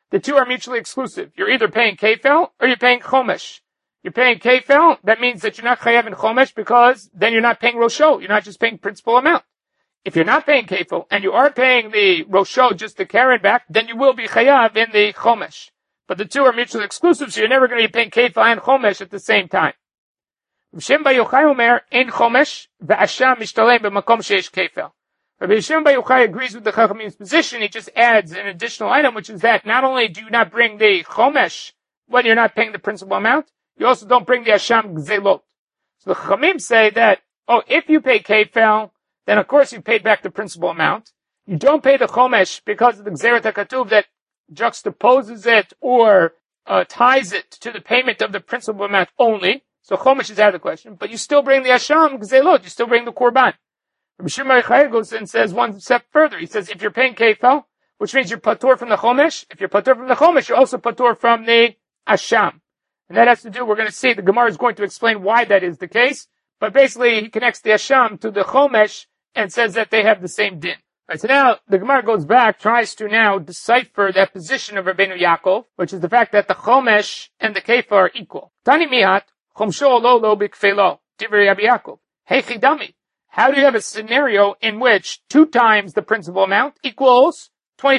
the two are mutually exclusive. You're either paying kefel or you're paying chomesh. You're paying kefel, that means that you're not chayav in chomesh because then you're not paying rosho. You're not just paying principal amount. If you're not paying kefel and you are paying the rosho, just the keren back, then you will be chayav in the chomesh. But the two are mutually exclusive, so you're never going to be paying kefel and chomesh at the same time. Rabbi Shimon bar Yochai omer, ein chomesh ve'asham mishtalem b'makom sheyesh kefel. Rabbi Shimon bar Yochai agrees with the Chachamim's position. He just adds an additional item, which is that not only do you not bring the chomesh when you're not paying the principal amount, you also don't bring the asham gzelot. So the Chachamim say that, if you pay kefel, then of course you paid back the principal amount. You don't pay the chomesh because of the gzeret hakatuv that juxtaposes it or ties it to the payment of the principal amount only. So chomesh is out of the question. But you still bring the asham gzelot. You still bring the korban. Rabbi Shimon bar Yochai goes and says one step further. He says if you're paying kefel, which means you're patur from the chomesh. If you're patur from the chomesh, you're also patur from the asham. And that has to do, we're going to see, the Gemara is going to explain why that is the case. But basically, he connects the asham to the chomesh and says that they have the same din. Right, so now the Gemara goes back, tries to now decipher that position of Rabbeinu Yaakov, which is the fact that the chomesh and the kefah are equal. Tani mihat, chomsho lo lo bikfelo, divrei Rabbi Yaakov. Hey chidami. How do you have a scenario in which 2 times the principal amount equals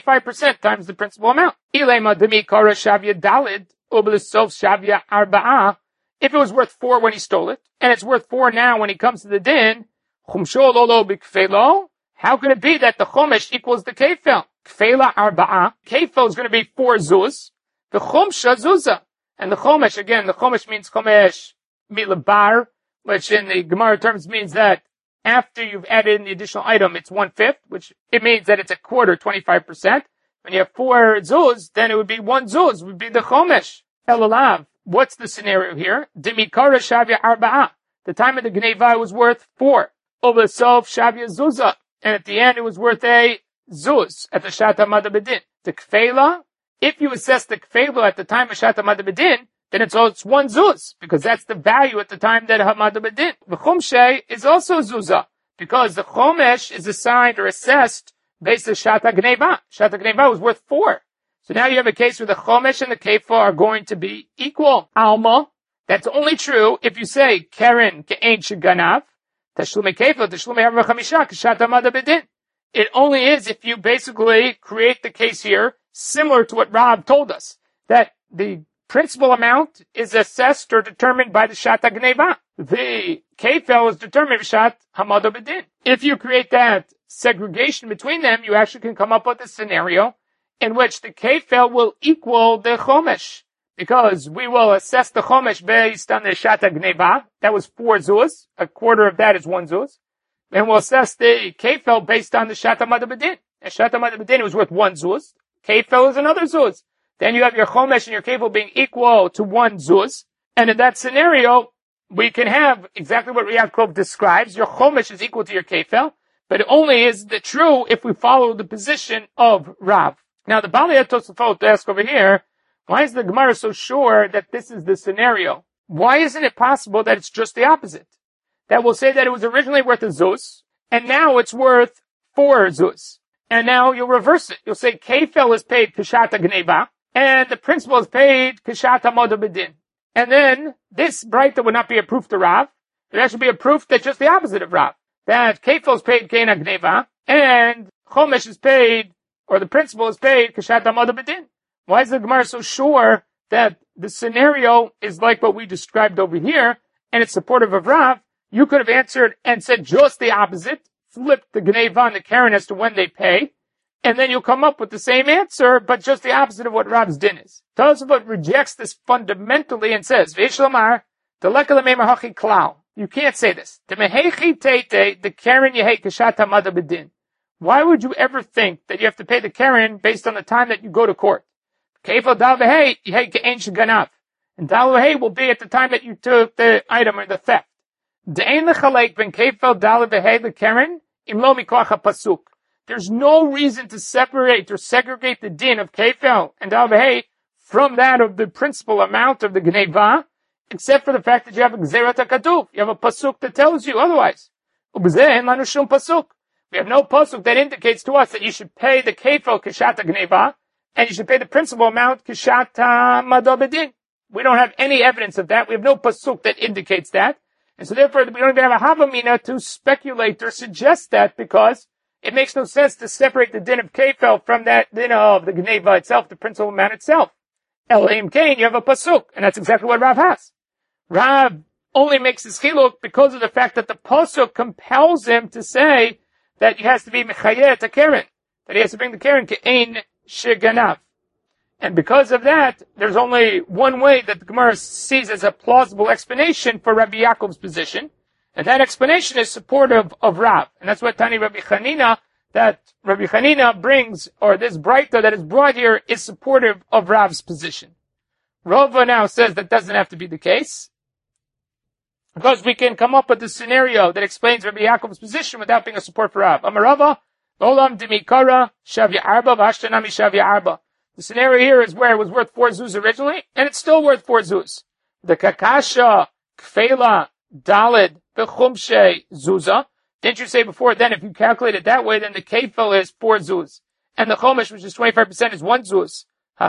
25% times the principal amount? Ilema demi kara shavya dalid, ublisov shavya arba'a. If it was worth 4 when he stole it, and it's worth 4 now when he comes to the din, chomsho lo lo bikfelo. How can it be that the chomesh equals the kefel? Kfela arba'a. Kefel is going to be 4 zuz. The chomsha zuzah. And the chomesh, again, the chomesh means chomesh milabar, which in the Gemara terms means that after you've added in the additional item, it's 1/5, which it means that it's a quarter, 25%. When you have 4 zuz, then it would be 1 zuz, would be the chomesh. Elalav. What's the scenario here? Demikara shavya arba'a. The time of the gneva was worth 4. Ovasov shavya zuzah. And at the end, it was worth a zuz at the Shat HaMada B'Din. The kfela, if you assess the kfela at the time of Shat HaMada B'Din, then it's 1 zuz, because that's the value at the time that Hamada B'Din. The chumshe is also zuzah, because the chomesh is assigned or assessed based on Shat HaGneva. Shat HaGneva was worth 4. So now you have a case where the chomesh and the kefa are going to be equal. Alma, that's only true if you say, Keren ke'ein sheganav, it only is if you basically create the case here similar to what Rav told us, that the principal amount is assessed or determined by the Shat HaGneva. The kefel is determined by Shat HaMada B'Din. If you create that segregation between them, you actually can come up with a scenario in which the kefel will equal the chomesh. Because we will assess the chomesh based on the Shat HaGneva. That was 4 zuz. A quarter of that is 1 zuz. And we'll assess the kefel based on the Shat HaMada B'Din. And Shat HaMada B'Din was worth 1 zuz. Kefel is another zuz. Then you have your chomesh and your kefel being equal to 1 zuz. And in that scenario, we can have exactly what Yaakov describes. Your chomesh is equal to your kefel. But it only is true if we follow the position of Rav. Now the Balei Tosafot asks over here, why is the Gemara so sure that this is the scenario? Why isn't it possible that it's just the opposite? That will say that it was originally worth a zuz, and now it's worth 4 zuz. And now you'll reverse it. You'll say kefel is paid kashat HaGneva, and the principal is paid kashat HaMada B'Din. And then this braita would not be a proof to Rav. It would actually be a proof that's just the opposite of Rav. That kefel is paid kein HaGneva, and chomesh is paid, or the principal is paid kashat HaMada B'Din. Why is the Gemara so sure that the scenario is like what we described over here, and it's supportive of Rav? You could have answered and said just the opposite, flipped the Gneva and the Karen as to when they pay, and then you'll come up with the same answer, but just the opposite of what Rav's din is. Tosafot rejects this fundamentally and says, V'eshlamar, hachi klau. You can't say this. The Karen yehei kashat HaMada B'Din. Why would you ever think that you have to pay the Karen based on the time that you go to court? Kefel dal v'hei yehei ke'ein sheganav. And dal v'hei will be at the time that you took the item or the theft. De'ein lechalek ben kefel dal v'hei l'keren im lo mikoach ha'pasuk. There's no reason to separate or segregate the din of kefel and dal v'hei from that of the principal amount of the gneva, except for the fact that you have a gzerat hakatuv. You have a pasuk that tells you otherwise. Ubzeh en lanu shum pasuk. We have no pasuk that indicates to us that you should pay the kefel kashat gneva and you should pay the principal amount kishat madobedin. We don't have any evidence of that. We have no pasuk that indicates that. And so therefore, we don't even have a havamina to speculate or suggest that, because it makes no sense to separate the din of kefel from that din of the gneva itself, the principal amount itself. Elohim Kain, you have a pasuk, and that's exactly what Rav has. Rav only makes his chiluk because of the fact that the pasuk compels him to say that he has to be mechayeh to keren, that he has to bring the keren ke'ein sheganav. And because of that, there's only one way that the Gemara sees as a plausible explanation for Rabbi Yaakov's position, and that explanation is supportive of Rav. And that's what Tani Rabbi Chanina, that Rabbi Chanina brings, or this Braita that is brought here, is supportive of Rav's position. Rava now says that doesn't have to be the case, because we can come up with a scenario that explains Rabbi Yaakov's position without being a support for Rav. Amarava, Olam Dimikara, Shavya Arba, Vashtanami Shavya Arba. The scenario here is where it was worth 4 zuz originally, and it's still worth 4 zuz. The kakasha, kfela, dalid, bechumshe, zuza. Didn't you say before then, if you calculate it that way, then the kefel is 4 zuz. And the chomesh, which is 25%, is 1 zuz.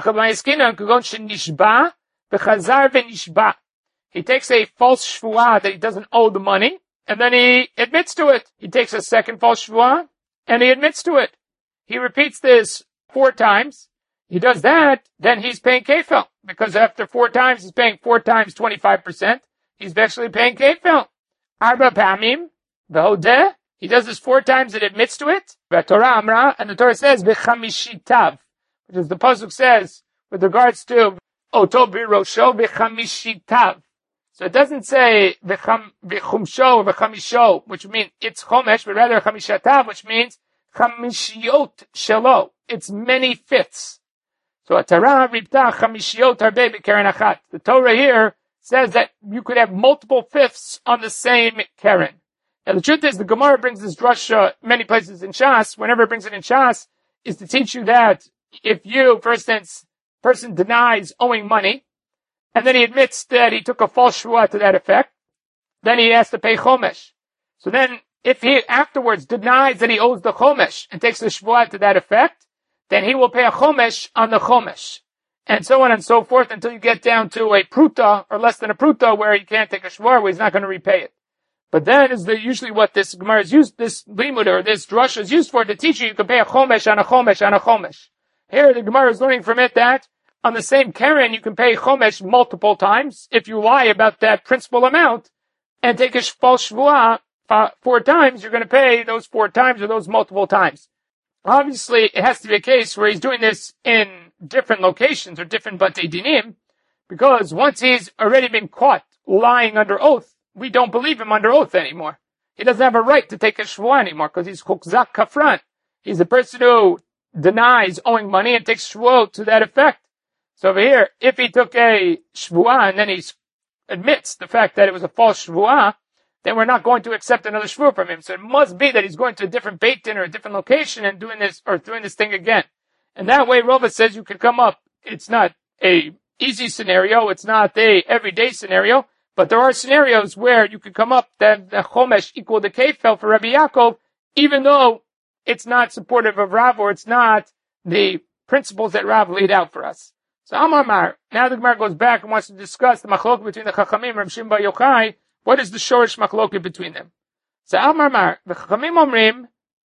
He takes a false shvuah that he doesn't owe the money, and then he admits to it. He takes a second false shvuah, and he admits to it. He repeats this 4 times. He does that, then he's paying kefel, because after 4 times, he's paying 4 times 25%. He's actually paying kefel. Arba pamim, v'hodeh. He does this 4 times and admits to it. Torah amra, and the Torah says v'chamishitav, which is the pasuk says with regards to oto birosho v'chamishitav. So it doesn't say v'chumsho or v'chamisho, which means it's chomesh, but rather chamishatav, which means chamishiot shelo. It's many fifths. So a Torah ripta chamishiot harbe b'keren achat. The Torah here says that you could have multiple fifths on the same keren. Now the truth is, the Gemara brings this drasha many places in Shas. Whenever it brings it in Shas, is to teach you that if you, for instance, person denies owing money, and then he admits that he took a false shvuah to that effect, then he has to pay chomesh. So then, if he afterwards denies that he owes the chomesh and takes the shvuah to that effect, then he will pay a chomesh on the chomesh. And so on and so forth until you get down to a pruta, or less than a pruta, where he can't take a shvuah, where he's not going to repay it. But then is usually what this Gemara is used, this limud, or this drasha is used for, to teach you can pay a chomesh on a chomesh on a chomesh. Here the Gemara is learning from it that on the same keren you can pay chomesh multiple times if you lie about that principal amount and take a false shvuah 4 times, you're going to pay those 4 times or those multiple times. Obviously, it has to be a case where he's doing this in different locations or different batei dinim, because once he's already been caught lying under oath, we don't believe him under oath anymore. He doesn't have a right to take a shvuah anymore, because he's chukzak kafran. He's the person who denies owing money and takes shvuah to that effect. So over here, if he took a shvuah and then he admits the fact that it was a false shvuah, then we're not going to accept another shvuah from him. So it must be that he's going to a different beit din or a different location and doing this thing again. And that way, Rava says you can come up. It's not a easy scenario. It's not a everyday scenario. But there are scenarios where you can come up that the chomesh equal the kefel for Rabbi Yaakov, even though it's not supportive of Rav, or it's not the principles that Rav laid out for us. So Amar Mar, now the Gemara goes back and wants to discuss the machlok between the Chachamim, Rav Shimon bar Yochai. What is the shorish machlok between them? So Amar Mar, the Chachamim omrim,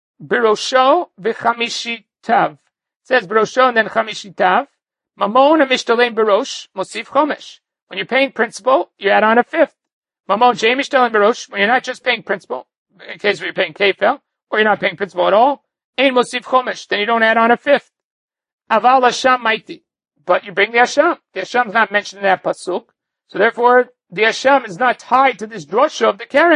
birosho v'chamishitav. It says birosho and then chamishitav. Mamon amishtalem birosh, mosif chomesh. When you're paying principal, you add on a fifth. Mamon she'ein mishtalem birosh, when you're not just paying principal, in case where you're paying kefel, or you're not paying principal at all, ein mosif chomesh, then you don't add on a fifth. Aval hasham maiti. But you bring the hasham. The hasham is not mentioned in that pasuk. So therefore, the hasham is not tied to this drosha of the keren.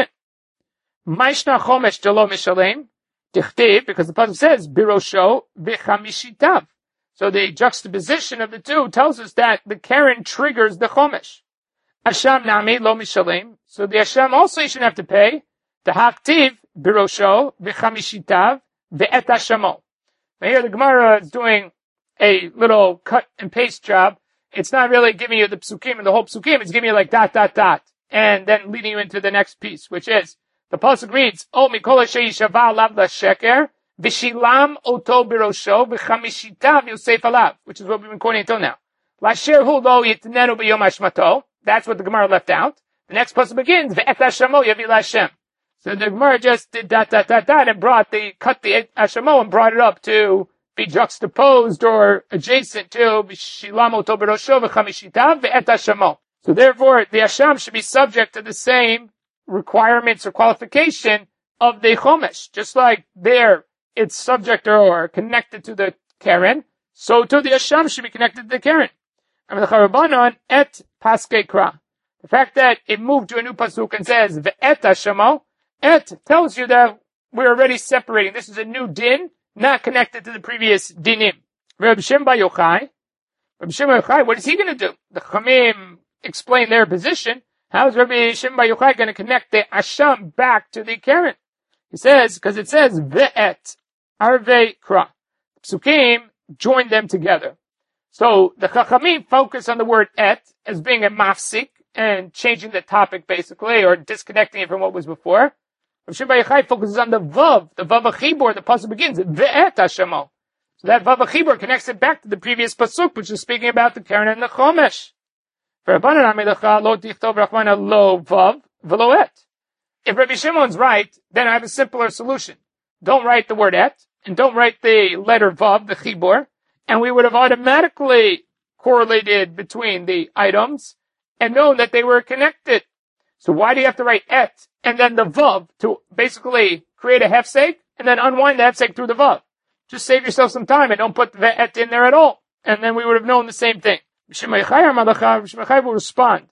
Maishna chomesh delo mishalem. Tichtiv, because the pasuk says, birosho v'chamishitav. So the juxtaposition of the two tells us that the keren triggers the chomesh. Hasham nami lo mishalem. So the hasham also you shouldn't have to pay. The haktiv, birosho v'chamishitav ve'et hashamo. Now here the Gemara is doing a little cut and paste job. It's not really giving you the psukim and the whole psukim. It's giving you like ... and then leading you into the next piece, which is the pasuk reads, "O mikol she'ishava lav la sheker V'shilam oto birosho v'chamishitav yosef alav, which is what we've been quoting until now. Lasher hu lo yitnenu b'yom hashmato. That's what the Gemara left out. The next pasuk begins, Ve'et Hashamo yavi Lashem. So the Gemara just did that, and cut the Hashamo and brought it up to be juxtaposed or adjacent to V'shilam oto birosho v'chamishitav ve'et Hashamo. So therefore, the Hasham should be subject to the same requirements or qualification of the Chomesh. Just like there, it's subject or connected to the Keren, so too the Hasham should be connected to the Keren. And the Charabanan et paskei kra. The fact that it moved to a new pasuk and says ve'et Hashamo, et tells you that we're already separating. This is a new din, not connected to the previous dinim. Rabbi Shimon bar Yochai, what is he going to do? The Chamim explain their position. How is Rabbi Shimon bar Yochai going to connect the Hasham back to the Keren? He says, because it says ve'et arvei kra. Psukim join them together. So the Chachamim focus on the word et as being a mafsik and changing the topic basically, or disconnecting it from what was before. Rabbi Shimon bar Yochai focuses on the vav chibur. The pasuk begins ve'et Hashamo. So that vav chibur connects it back to the previous pasuk, which is speaking about the Keren and the Chomesh. If Rabbi Shimon's right, then I have a simpler solution. Don't write the word et, and don't write the letter vav, the chibur, and we would have automatically correlated between the items and known that they were connected. So why do you have to write et and then the vav to basically create a hefsek and then unwind the hefsek through the vav? Just save yourself some time and don't put the et in there at all, and then we would have known the same thing. Shimon will respond,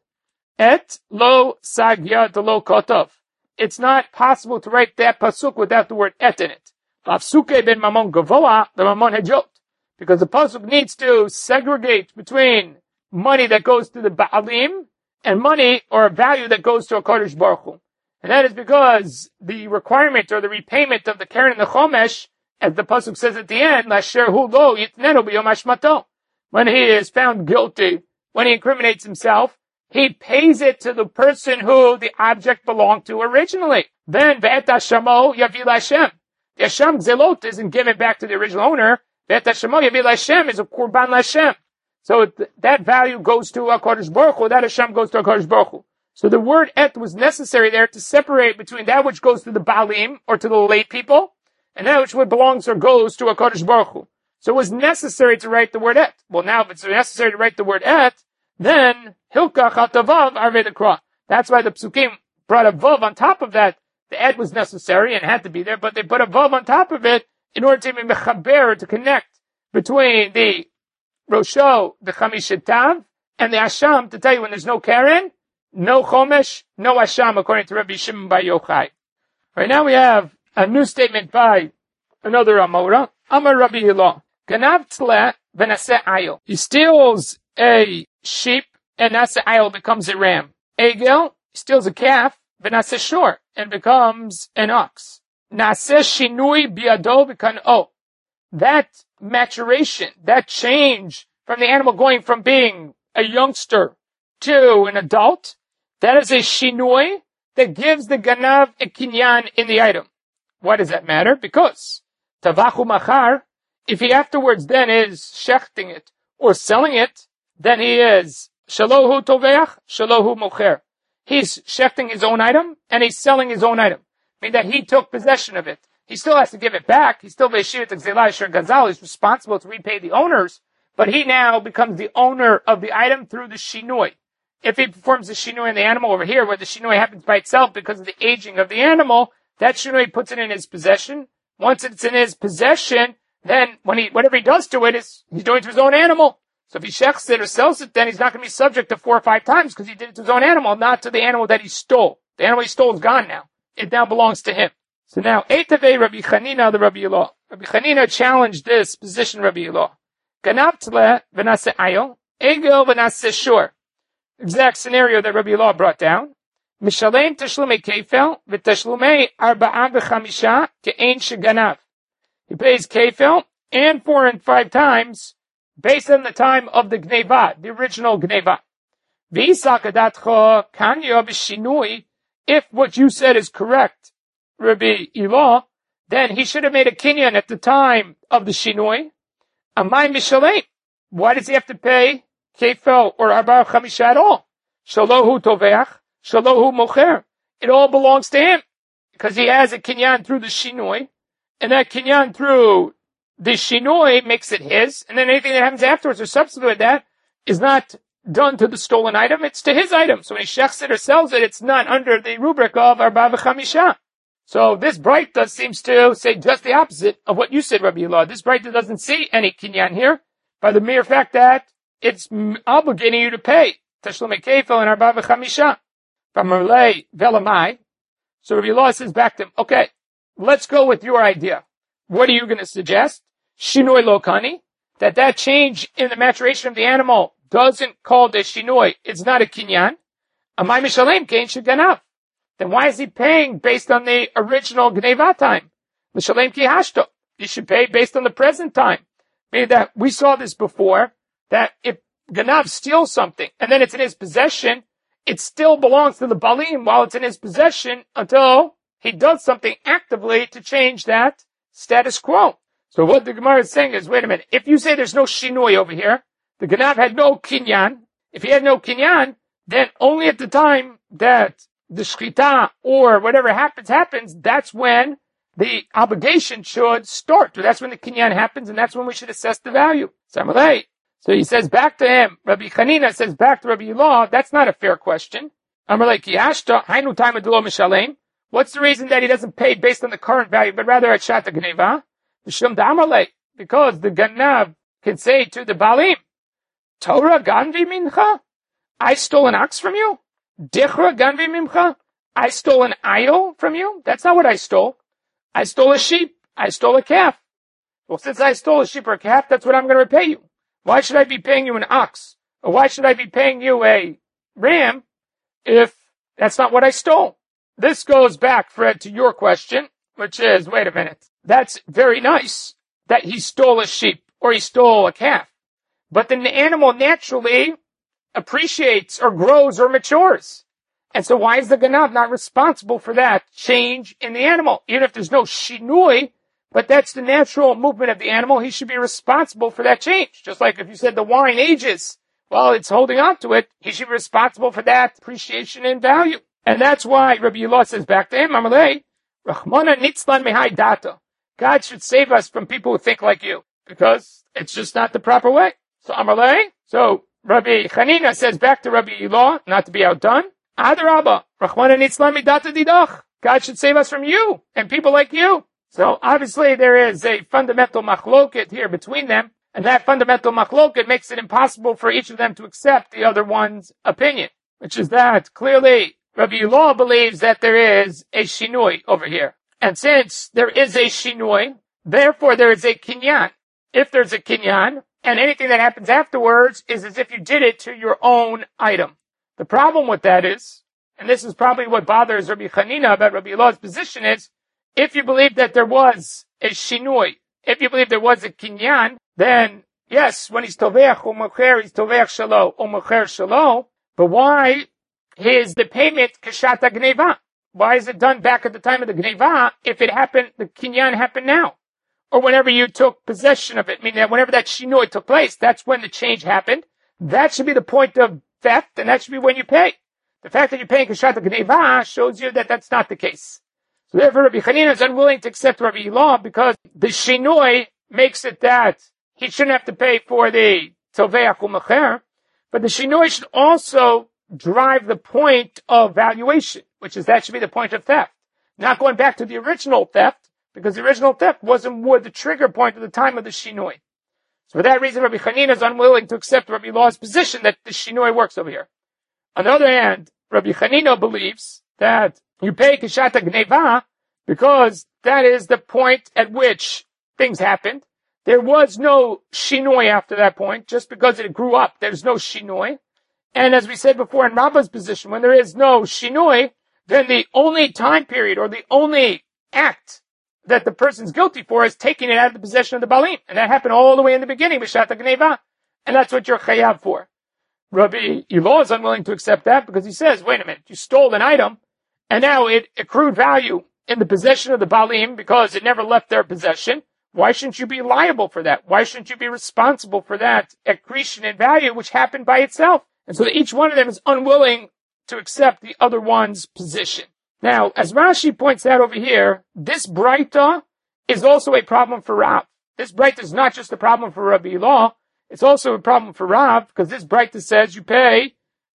et lo sagya de lo kotov. It's not possible to write that pasuk without the word et in it. Ben mamon gavoa, the mamon hejot. Because the pasuk needs to segregate between money that goes to the ba'alim and money or value that goes to a Kodesh Baruch Hu. And that is because the requirement or the repayment of the Keren and the Chomesh, as the pasuk says at the end, Lasher hu lo yitnenu b'yom hashmato. When he is found guilty, when he incriminates himself, he pays it to the person who the object belonged to originally. Then, ve'et Hashamo yavi Lashem. The Hasham Zelot isn't given back to the original owner. Ve'et Hashamo yavi Lashem is a Kurban Lashem. So that value goes to HaKadosh Baruch Hu, that Hasham goes to HaKadosh Baruch Hu. So the word et was necessary there to separate between that which goes to the Baalim, or to the late people, and that which belongs or goes to HaKadosh Baruch Hu. So it was necessary to write the word et. Well, now if it's necessary to write the word et, then hilkach atavav arvei dekra. That's why the psukim brought a vav on top of that. The et was necessary and had to be there, but they put a vav on top of it in order to be mechaber, to connect between the rosho, the chamishitav, and the hasham, to tell you when there's no keren, no chomesh, no hasham, according to Rabbi Shimon bar Yochai. Right now we have a new statement by another Amora, Amar Rabbi Hillel. Ganav tzle v'naseh ayil. He steals a sheep, and naseh ayil becomes a ram. Egel steals a calf, v'naseh shor, and becomes an ox. Naseh shinui biado v'kan'o. That maturation, that change from the animal going from being a youngster to an adult, that is a shinui that gives the ganav a kinyan in the item. Why does that matter? Because tavachu machar, if he afterwards then is shechting it or selling it, then he is shalohu toveach, shalohu mocher. He's shechting his own item and he's selling his own item. Meaning that he took possession of it. He still has to give it back. He's still Veshivit Gzela Asher Gazal. He's responsible to repay the owners, but he now becomes the owner of the item through the shinui. If he performs the shinui in the animal over here, where the shinui happens by itself because of the aging of the animal, that shinui puts it in his possession. Once it's in his possession, then whatever he does to it he's doing it to his own animal. So if he shechs it or sells it, then he's not going to be subject to 4 or 5 times because he did it to his own animal, not to the animal that he stole. The animal he stole is gone now. It now belongs to him. So now, Eitavei Rabbi Chanina, the Rabbi Hillel. Rabbi Chanina challenged this position, Rabbi Hillel. Ganav tle v'naseh ayil, egel v'naseh shor. Exact scenario that Rabbi Hillel brought down. Mishalem tashlumei kefel v'tashlumei arba'ah v'chamisha ke'ein sheganav. He pays kefel and 4 and 5 times based on the time of the gneva, the original gneva. V'isakadatcho kanyo b'shinui. If what you said is correct, Rabbi Hillel, then he should have made a kinyan at the time of the shinoi. Amay mishalem. Why does he have to pay kefel or arba chamisha at all? Shalohu toveach, shalohu mocher. It all belongs to him because he has a kinyan through the shinoi, and that kinyan through the shinoi makes it his, and then anything that happens afterwards or subsequent with that is not done to the stolen item, it's to his item. So when he shechs it or sells it, it's not under the rubric of arba v'chamisha. So this Breita seems to say just the opposite of what you said, Rabbi Yelah. This Breita doesn't see any kinyan here by the mere fact that it's obligating you to pay tashlumei kefel and arba v'chamisha. From Merlei velamai. So Rabbi Yelah says back to him, okay, let's go with your idea. What are you going to suggest? Shinoi lokani, that change in the maturation of the animal doesn't call the shinoi. It's not a kinyan. Amay mishalem kein sheganav. Then why is he paying based on the original gneva time? Mishalem ki hashto. He should pay based on the present time. Meaning that we saw this before, that if Ganav steals something and then it's in his possession, it still belongs to the Balim while it's in his possession until he does something actively to change that status quo. So what the Gemara is saying is, wait a minute, if you say there's no shinoi over here, the Ganav had no kinyan. If he had no kinyan, then only at the time that the shchita or whatever happens, that's when the obligation should start. That's when the kinyan happens, and that's when we should assess the value. So he says back to him, Rabbi Chanina says back to Rabbi Yelah, that's not a fair question. What's the reason that he doesn't pay based on the current value, but rather at Shata Gneva? Because the Ganav can say to the Balim, Torah Ganvi Mincha? I stole an ox from you? Dichra Ganvi Mincha? I stole an idol from you? That's not what I stole. I stole a sheep. I stole a calf. Well, since I stole a sheep or a calf, that's what I'm going to repay you. Why should I be paying you an ox? Or why should I be paying you a ram if that's not what I stole? This goes back, Fred, to your question, which is, wait a minute. That's very nice that he stole a sheep or he stole a calf. But then the animal naturally appreciates or grows or matures. And so why is the Ganav not responsible for that change in the animal? Even if there's no shinui, but that's the natural movement of the animal, he should be responsible for that change. Just like if you said the wine ages, well, it's holding on to it, he should be responsible for that appreciation and value. And that's why Rabbi Yelah says back to him, Amalei, Rachmana nitzlan mehai data. God should save us from people who think like you, because it's just not the proper way. So Amalei, so Rabbi Chanina says back to Rabbi Yelah, not to be outdone, Adarabba, Rachmana nitzlan midata didach. God should save us from you and people like you. So obviously there is a fundamental machloket here between them, and that fundamental machloket makes it impossible for each of them to accept the other one's opinion, which is that clearly Rabbi Yelah believes that there is a shinoi over here. And since there is a shinoi, therefore there is a kinyan. If there's a kinyan, and anything that happens afterwards is as if you did it to your own item. The problem with that is, and this is probably what bothers Rabbi Chanina about Rabbi Yelah's position is, if you believe that there was a shinoi, if you believe there was a kinyan, then yes, when he's toveach or mocher, he's toveach shalo or mocher shalo, but why is the payment kashata gneva? Why is it done back at the time of the gneva if it happened, the kinyan happened now? Or whenever you took possession of it, meaning that whenever that shinoi took place, that's when the change happened. That should be the point of theft, and that should be when you pay. The fact that you're paying kashata gneva shows you that that's not the case. So therefore, Rabbi Chanina is unwilling to accept Rabbi Yelah because the shinoi makes it that he shouldn't have to pay for the toveach u'mecher, but the shinoi should also drive the point of valuation, which is that should be the point of theft. Not going back to the original theft, because the original theft wasn't more the trigger point at the time of the shinoi. So for that reason, Rabbi Chanina is unwilling to accept Rabbi Yelah's position that the shinoi works over here. On the other hand, Rabbi Chanina believes that you pay kashata gneva because that is the point at which things happened. There was no shinoi after that point. Just because it grew up, there's no shinoi. And as we said before in Rabba's position, when there is no shinoi, then the only time period or the only act that the person's guilty for is taking it out of the possession of the Balim. And that happened all the way in the beginning, b'shata gneva. And that's what you're chayav for. Rabbi Yelah is unwilling to accept that because he says, wait a minute, you stole an item, and now it accrued value in the possession of the Balim because it never left their possession, why shouldn't you be liable for that? Why shouldn't you be responsible for that accretion in value which happened by itself? And so each one of them is unwilling to accept the other one's position. Now, as Rashi points out over here, this Braita is also a problem for Rav. This Braita is not just a problem for Rabbi Ilah, it's also a problem for Rav, because this Braita says you pay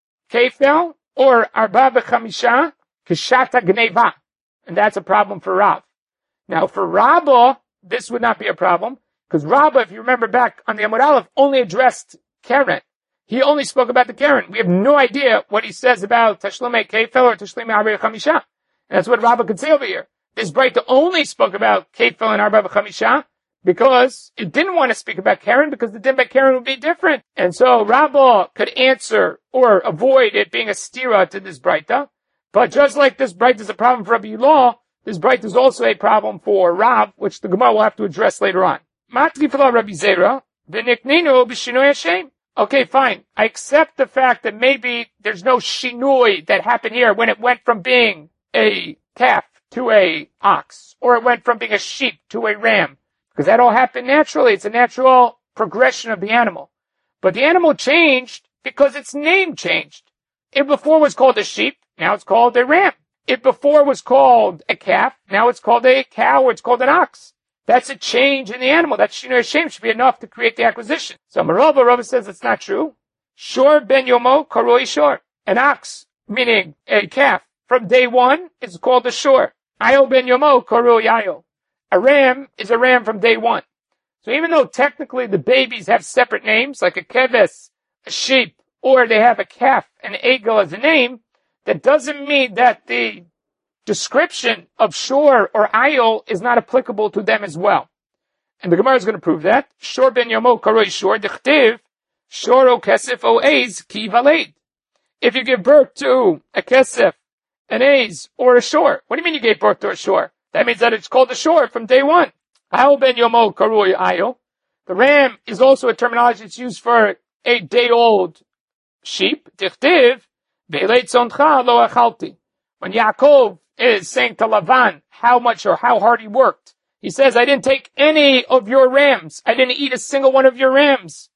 kefel or arba v'chamisha k'shata gneva. And that's a problem for Rav. Now, for Rabbah, this would not be a problem, because Rabbah, if you remember back on the Amud Aleph, only addressed Keren. He only spoke about the Keren. We have no idea what he says about Tashlumei Kefel or Tashlumei Arba Chamisha. And that's what Rabbah could say over here. This Braita only spoke about Kefel and Arba Chamisha because it didn't want to speak about Keren because the din by Keren would be different. And so Rabbah could answer or avoid it being a stira to this Braita. But just like this Braita is a problem for Rabbi Ilah, this Braita is also a problem for Rav, which the Gemara will have to address later on. Matgifala Rabbi Zera, v'nikninu b'shinoi Hashem. Okay, fine. I accept the fact that maybe there's no shinui that happened here when it went from being a calf to a ox, or it went from being a sheep to a ram, because that all happened naturally. It's a natural progression of the animal. But the animal changed because its name changed. It before was called a sheep, now it's called a ram. It before was called a calf, now it's called a cow, or it's called an ox. That's a change in the animal. That Shinui Hashem should be enough to create the acquisition. So Rava says it's not true. Shor ben yomo karoi shor. An ox, meaning a calf, from day one is called a shor. Ayo ben yomo karoi ayo. A ram is a ram from day one. So even though technically the babies have separate names, like a keves, a sheep, or they have a calf, an egel as a name, that doesn't mean that the description of shor or ayol is not applicable to them as well. And the Gemara is going to prove that. Shor ben yomo karoi shor dichtiv, shor o kesef o eiz ki valed. If you give birth to a kesef, an eiz, or a shor, what do you mean you gave birth to a shor? That means that it's called a shor from day one. Ayol ben yomo karoi ayol. The ram is also a terminology that's used for a day-old sheep. Dichtiv, ve'eleit zoncha lo achalti. When Yaakov is saying to Lavan how much or how hard he worked, he says, I didn't take any of your rams. I didn't eat a single one of your rams.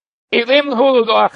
What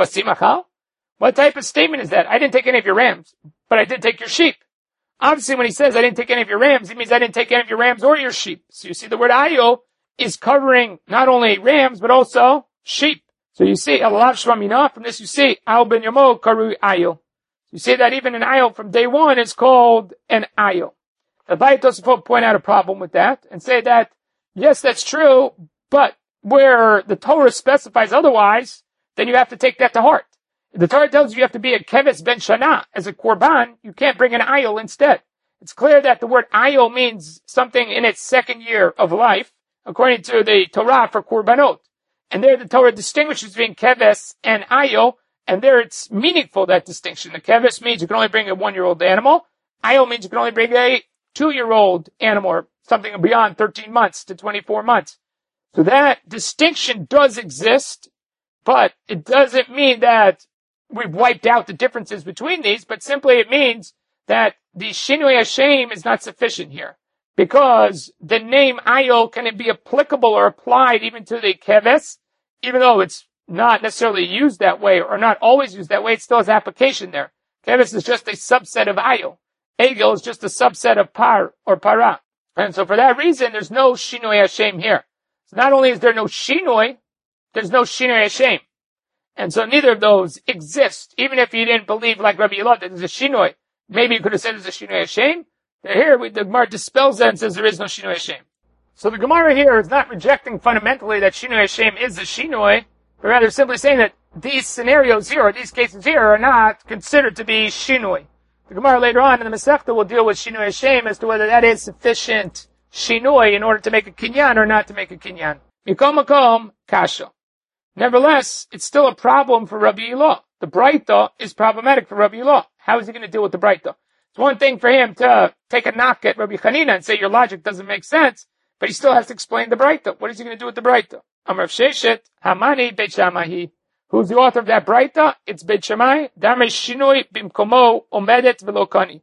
type of statement is that? I didn't take any of your rams, but I did take your sheep. Obviously, when he says I didn't take any of your rams, it means I didn't take any of your rams or your sheep. So you see the word ayo is covering not only rams, but also sheep. So you see, from this you see, Al ben Yomo karu ayo. You see that even an ayil from day one is called an ayil. The Bayit Tosafot point out a problem with that and say that, yes, that's true, but where the Torah specifies otherwise, then you have to take that to heart. If the Torah tells you have to be a keves ben shana as a korban, you can't bring an ayil instead. It's clear that the word ayil means something in its second year of life, according to the Torah for korbanot. And there the Torah distinguishes between keves and ayil, and there it's meaningful, that distinction. The keves means you can only bring a 1-year-old animal. Ayil means you can only bring a 2-year-old animal, or something beyond 13 months to 24 months. So that distinction does exist, but it doesn't mean that we've wiped out the differences between these, but simply it means that the Shinui Hashem is not sufficient here. Because the name Ayil can be applicable or applied even to the keves, even though it's not necessarily used that way or not always used that way, it still has application there. Keves is just a subset of Ayil. Egel is just a subset of par or para. And so for that reason, there's no Shinui Hashem here. So not only is there no Shinui, there's no Shinui Hashem. And so neither of those exist. Even if you didn't believe like Rabbi Elad that there's a Shinui, maybe you could have said there's a Shinui Hashem. Here, the Gemara dispels that and says there is no Shinui Hashem. So the Gemara here is not rejecting fundamentally that Shinui Hashem is a Shinui, but rather simply saying that these scenarios here, or these cases here, are not considered to be Shinui. The Gemara later on in the Masechta will deal with Shinui Hashem as to whether that is sufficient Shinui in order to make a kinyan or not to make a kinyan. Mikom makom kasha. Nevertheless, it's still a problem for Rabbi Ilah. The Braita is problematic for Rabbi Ilah. How is he going to deal with the Braita? It's one thing for him to take a knock at Rabbi Chanina and say your logic doesn't make sense, but he still has to explain the Braita. What is he going to do with the Braita? Amar Sheshet, Hamani Beit Shammai. Who's the author of that Braita? It's Beit Shammai. Dame Shinui Bimkomo Omedet Velokani.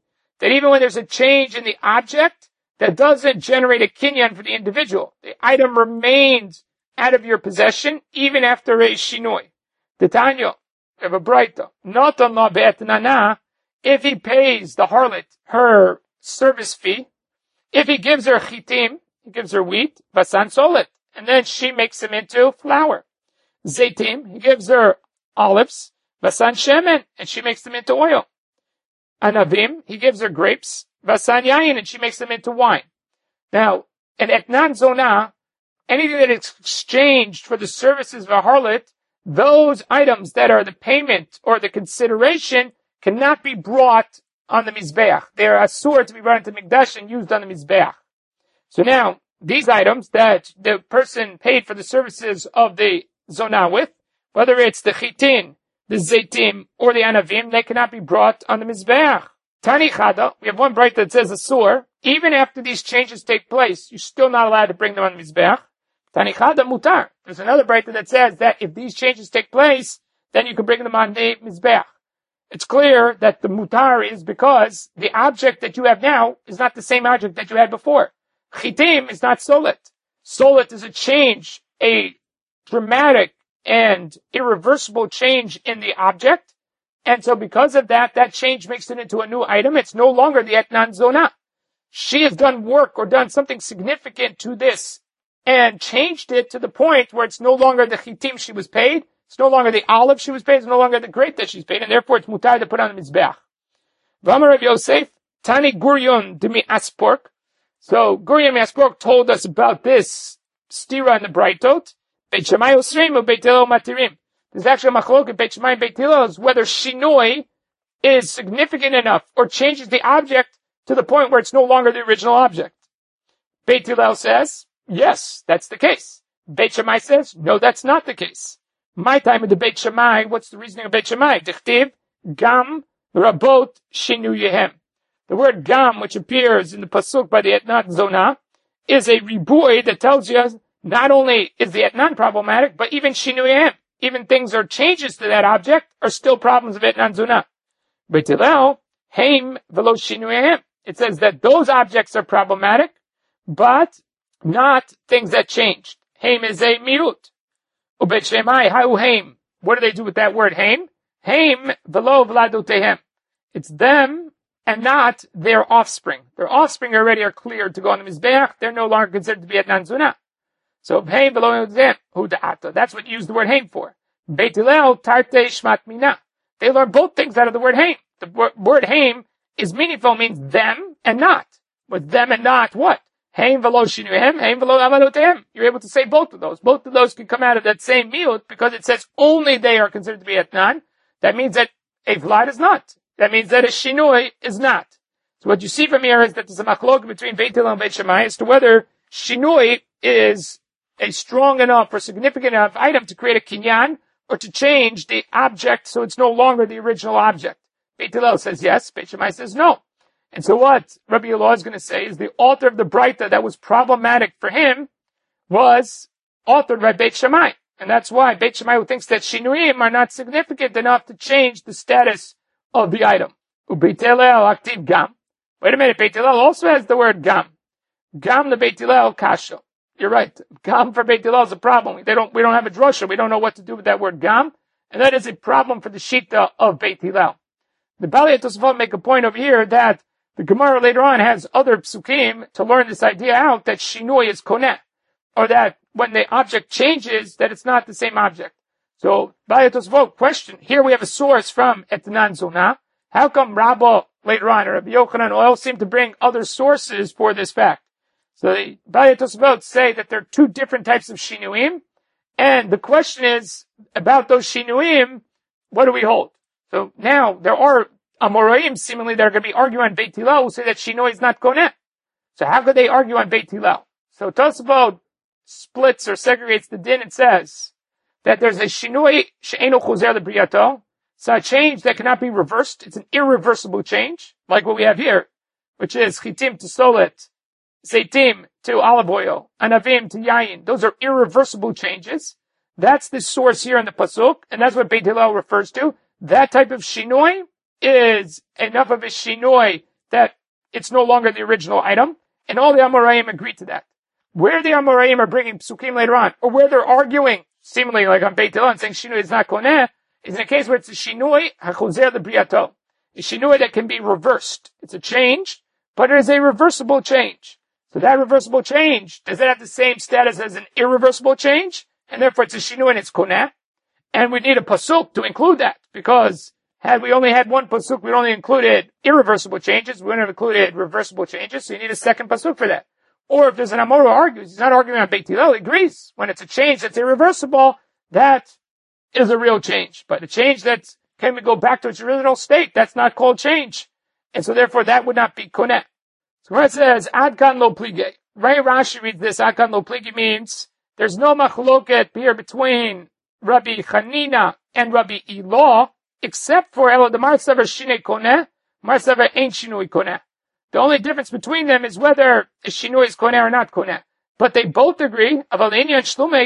that even when there's a change in the object, that doesn't generate a kinyan for the individual. The item remains out of your possession even after a shinoi. Titania, we have a braita. Notan la be'etnana, if he pays the harlot her service fee, if he gives her chitim, he gives her wheat, basan solet, and then she makes them into flour. Zaitim, he gives her olives, basan shemen, and she makes them into oil. Anavim, he gives her grapes, basan yayin, and she makes them into wine. Now, an etnan zonah, anything that is exchanged for the services of a harlot, those items that are the payment or the consideration cannot be brought on the Mizbeach. They are asur to be brought into Mikdash and used on the Mizbeach. So now, these items that the person paid for the services of the zonah with, whether it's the chitin, the zaitim, or the anavim, they cannot be brought on the Mizbeach. Tani Chada, we have one bright that says asur, even after these changes take place, you're still not allowed to bring them on the Mizbeach. Tani Chada mutar. There's another bright that says that if these changes take place, then you can bring them on the Mizbeach. It's clear that the mutar is because the object that you have now is not the same object that you had before. Chitim is not solet. Solet is a change, a dramatic and irreversible change in the object. And so because of that, that change makes it into a new item. It's no longer the etnan zonah. She has done work or done something significant to this and changed it to the point where it's no longer the chitim she was paid. It's no longer the olive she was paid. It's no longer the grape that she's paid. And therefore it's mutar to put on the mizbeach. V'amar Rav Yosef, Tani Gurion Demi Aspork. So Gurion Aspork told us about this stira in the Braitot. Beit Shammai Osrim or Beit Hillel Matirim. There's actually a machlok Beit Shammai and Beit Hillel is whether shinoi is significant enough or changes the object to the point where it's no longer the original object. Beit Hillel says, yes, that's the case. Beit Shammai says, no, that's not the case. My time in the Beit Shammai, what's the reasoning of Beit Shammai? Dichtiv, gam, rabot, shinu yehem. The word gam, which appears in the pasuk by the etnan zonah, is a riboy that tells you not only is the etnan problematic, but even shinu yehem. Even things or changes to that object are still problems of etnan zonah. Beit Hillel, heim velo shinu yehem. It says that those objects are problematic, but not things that changed. Heim is a miut. Ubeit Shammai, ha'u heim. What do they do with that word heim? Heim velo vladotehem. It's them and not their offspring. Their offspring already are cleared to go on the mizbeach. They're no longer considered to be etnan zonah. So heim velo vladotehem hu da'ata. That's what you use the word heim for. Beit Hillel tarte shmat mina. They learn both things out of the word heim. The word heim is meaningful, means them and not. With them and not, what? Heim velo shinuhem, heim velo avalotehem. You're able to say both of those. Both of those can come out of that same miut because it says only they are considered to be etnan. That means that a vlad is not. That means that a shinui is not. So what you see from here is that there's a machlok between Beit Hillel and Beit Shammai as to whether shinui is a strong enough or significant enough item to create a kinyan or to change the object so it's no longer the original object. Beit Hillel says yes. Beit Shammai says no. And so what Rabbi Elazar is going to say is the author of the Braita that was problematic for him was authored by Beit Shammai. And that's why Beit Shammai thinks that Shinuim are not significant enough to change the status of the item. Beit Hillel active gam. Wait a minute, Beit Hillel also has the word gam. Gam the Beit Hillel kasha. You're right. Gam for Beit Hillel is a problem. We don't have a drosha. We don't know what to do with that word gam. And that is a problem for the Shita of Beit Hillel. The Balei Tosafot make a point over here that the Gemara later on has other psukim to learn this idea out that shinoi is koneh, or that when the object changes, that it's not the same object. So, Balei Tosafot question, here we have a source from etnan zonah. How come Rabba later on, or Rabbi Yochanan, all seem to bring other sources for this fact? So the Balei Tosafot say that there are two different types of shinuim, and the question is, about those shinuim, what do we hold? So now, there are Amoraim, seemingly they're going to be arguing on Beit Hillel, who say that Shinoi is not Koneh. So how could they argue on Beit Hillel? So Tosafot splits or segregates the din and says that there's a Shinoi she'eno chozer lebriyato. It's a change that cannot be reversed. It's an irreversible change, like what we have here, which is chitim to solet, zaitim to olive oil, anavim to yayin. Those are irreversible changes. That's the source here in the pasuk, and that's what Beit Hillel refers to. That type of Shinoi is enough of a shinoi that it's no longer the original item, and all the Amoraim agreed to that. Where the Amoraim are bringing psukim later on, or where they're arguing, seemingly like on Beit Hillel and saying shinui is not koneh, is in a case where it's a shinui hachozer lebriato, a shinui that can be reversed. It's a change, but it is a reversible change. So that reversible change, does it have the same status as an irreversible change? And therefore it's a shinui and it's koneh. And we need a pasuk to include that, because had we only had one pasuk, we'd only included irreversible changes, we wouldn't have included reversible changes, so you need a second pasuk for that. Or if there's an Amor who argues, he's not arguing on Beit Hillel, he agrees. When it's a change that's irreversible, that is a real change. But a change that can go back to its original state, that's not called change. And so therefore that would not be koneh. So where it says, Ad kan lo plige, Ray Rashi reads this, Ad kan lo plige means, there's no machloket here between Rabbi Chanina and Rabbi Ilah, except for Elo the Marsaver Shine Koneh, Marsaver ain't Shinui Koneh. The only difference between them is whether a Shinui is Koneh or not Koneh. But they both agree, they both agree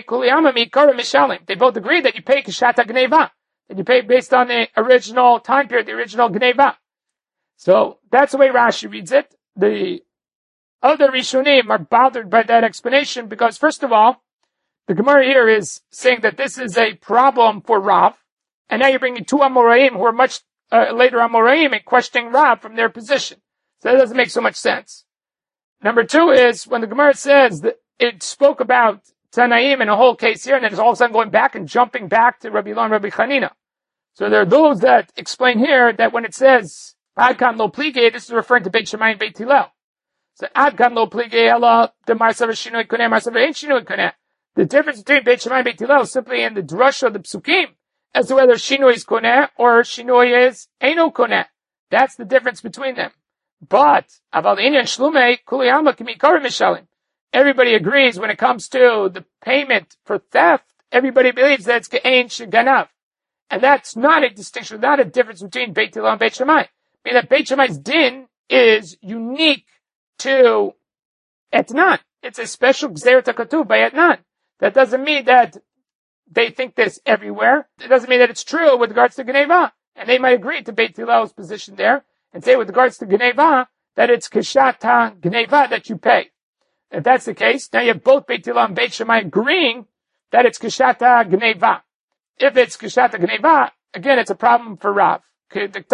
that you pay Kishata Gneva, that you pay based on the original time period, the original Gneva. So that's the way Rashi reads it. The other Rishonim are bothered by that explanation because, first of all, the Gemara here is saying that this is a problem for Rav, and now you're bringing two Amoraim who are much later Amoraim and questioning Rav from their position. So that doesn't make so much sense. Number two is when the Gemara says that it spoke about Tanaim in a whole case here, and then it's all of a sudden going back and jumping back to Rabbi Ilah and Rabbi Chanina. So there are those that explain here that when it says Ad kan lo plige, this is referring to Beit Shammai and Beit Hillel. So Ad kan lo plige ela the Marsaver Shinui Koneh, Marsaver ain't Shinui Koneh. The difference between Beit Shammai and Beit Hillel is simply in the drasha of the psukim as to whether Shinui is Koneh or Shinui is Eino Koneh. That's the difference between them. But everybody agrees when it comes to the payment for theft, everybody believes that it's Ke'ein Sheganav. And that's not a distinction, not a difference between Beit Hillel and Beit Shammai. I mean that Beit Shammai's din is unique to Etnan. It's a special Gzeret HaKatuv by Etnan. That doesn't mean that they think this everywhere. It doesn't mean that it's true with regards to Geneva. And they might agree to Beit Hillel's position there and say with regards to Geneva that it's Kishata Geneva that you pay. If that's the case, now you have both Beit Hillel and Beit Shammai agreeing that it's Kishata Geneva. If it's Kishata Geneva, again, it's a problem for Rav. That's the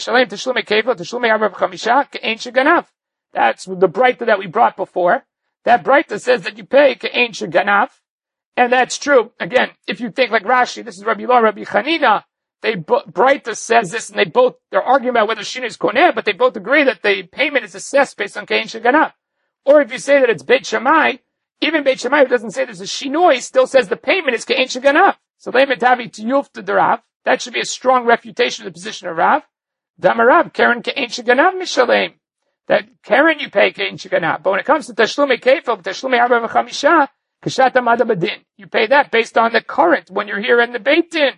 Breita that we brought before. That Breita says that you pay Ke'ein Sheganav. And that's true. Again, if you think like Rashi, this is Rabbi Ilah, Rabbi Chanina, Breita says this, and they're arguing about whether Shinui is Koneh, but they both agree that the payment is assessed based on Ke'ein Sheganav. Or if you say that it's Beit Shammai, even Beit Shammai who doesn't say there's a Shinui still says the payment is Ke'ein Sheganav. So Leimetavi Tiyuf to the Rav. That should be a strong refutation of the position of Rav. Damarav, Karen Ke'ein Sheganav Mishalem. That Karen you pay Ke'ein Sheganav. But when it comes to Tashlumei Kefil, Tashlumei Arba V'chamisha, Kashata Madabadin. You pay that based on the current when you're here in the Beit Din.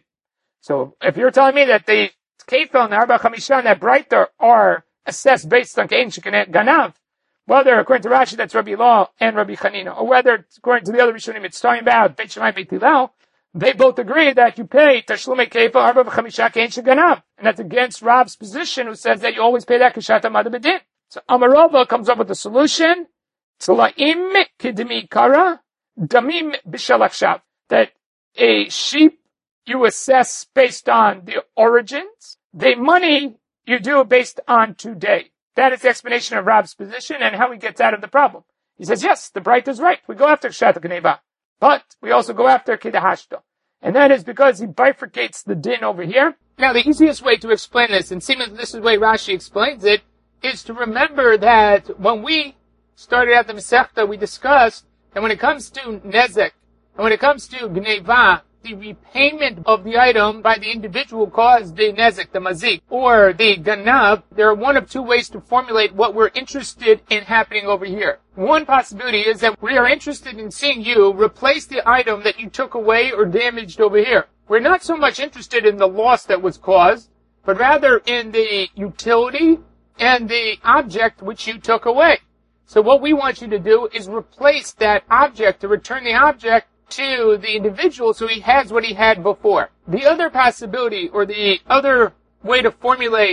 So if you're telling me that the Kefil and the Arba Chamisha and that Breiter are assessed based on Ke'ein Sheganav, whether according to Rashi that's Rabbi Ilah and Rabbi Chanina, or whether according to the other Rishonim it's talking about Beit Shammai Beit Hillel, they both agree that you pay Tashlumei Kefil Arba V'chamisha Ke'ein Sheganav. And that's against Rab's position who says that you always pay that Kashata Madabadin. So Amarova comes up with a solution. Tzlaim Kidmi Kara Damim Bishalachshav. That a sheep you assess based on the origins. The money you do based on today. That is the explanation of Rab's position and how he gets out of the problem. He says, yes, the Breita is right. We go after Kshata Gneva. But we also go after Kidahashta. And that is because he bifurcates the din over here. Now, the easiest way to explain this, and seemingly this is the way Rashi explains it, is to remember that when we started at the Masechta, we discussed that when it comes to Nezek, and when it comes to Gneva, the repayment of the item by the individual caused the Nezek, the Mazik, or the Ganav, there are one of two ways to formulate what we're interested in happening over here. One possibility is that we are interested in seeing you replace the item that you took away or damaged over here. We're not so much interested in the loss that was caused, but rather in the utility and the object which you took away. So what we want you to do is replace that object, to return the object to the individual so he has what he had before. The other possibility, or the other way to formulate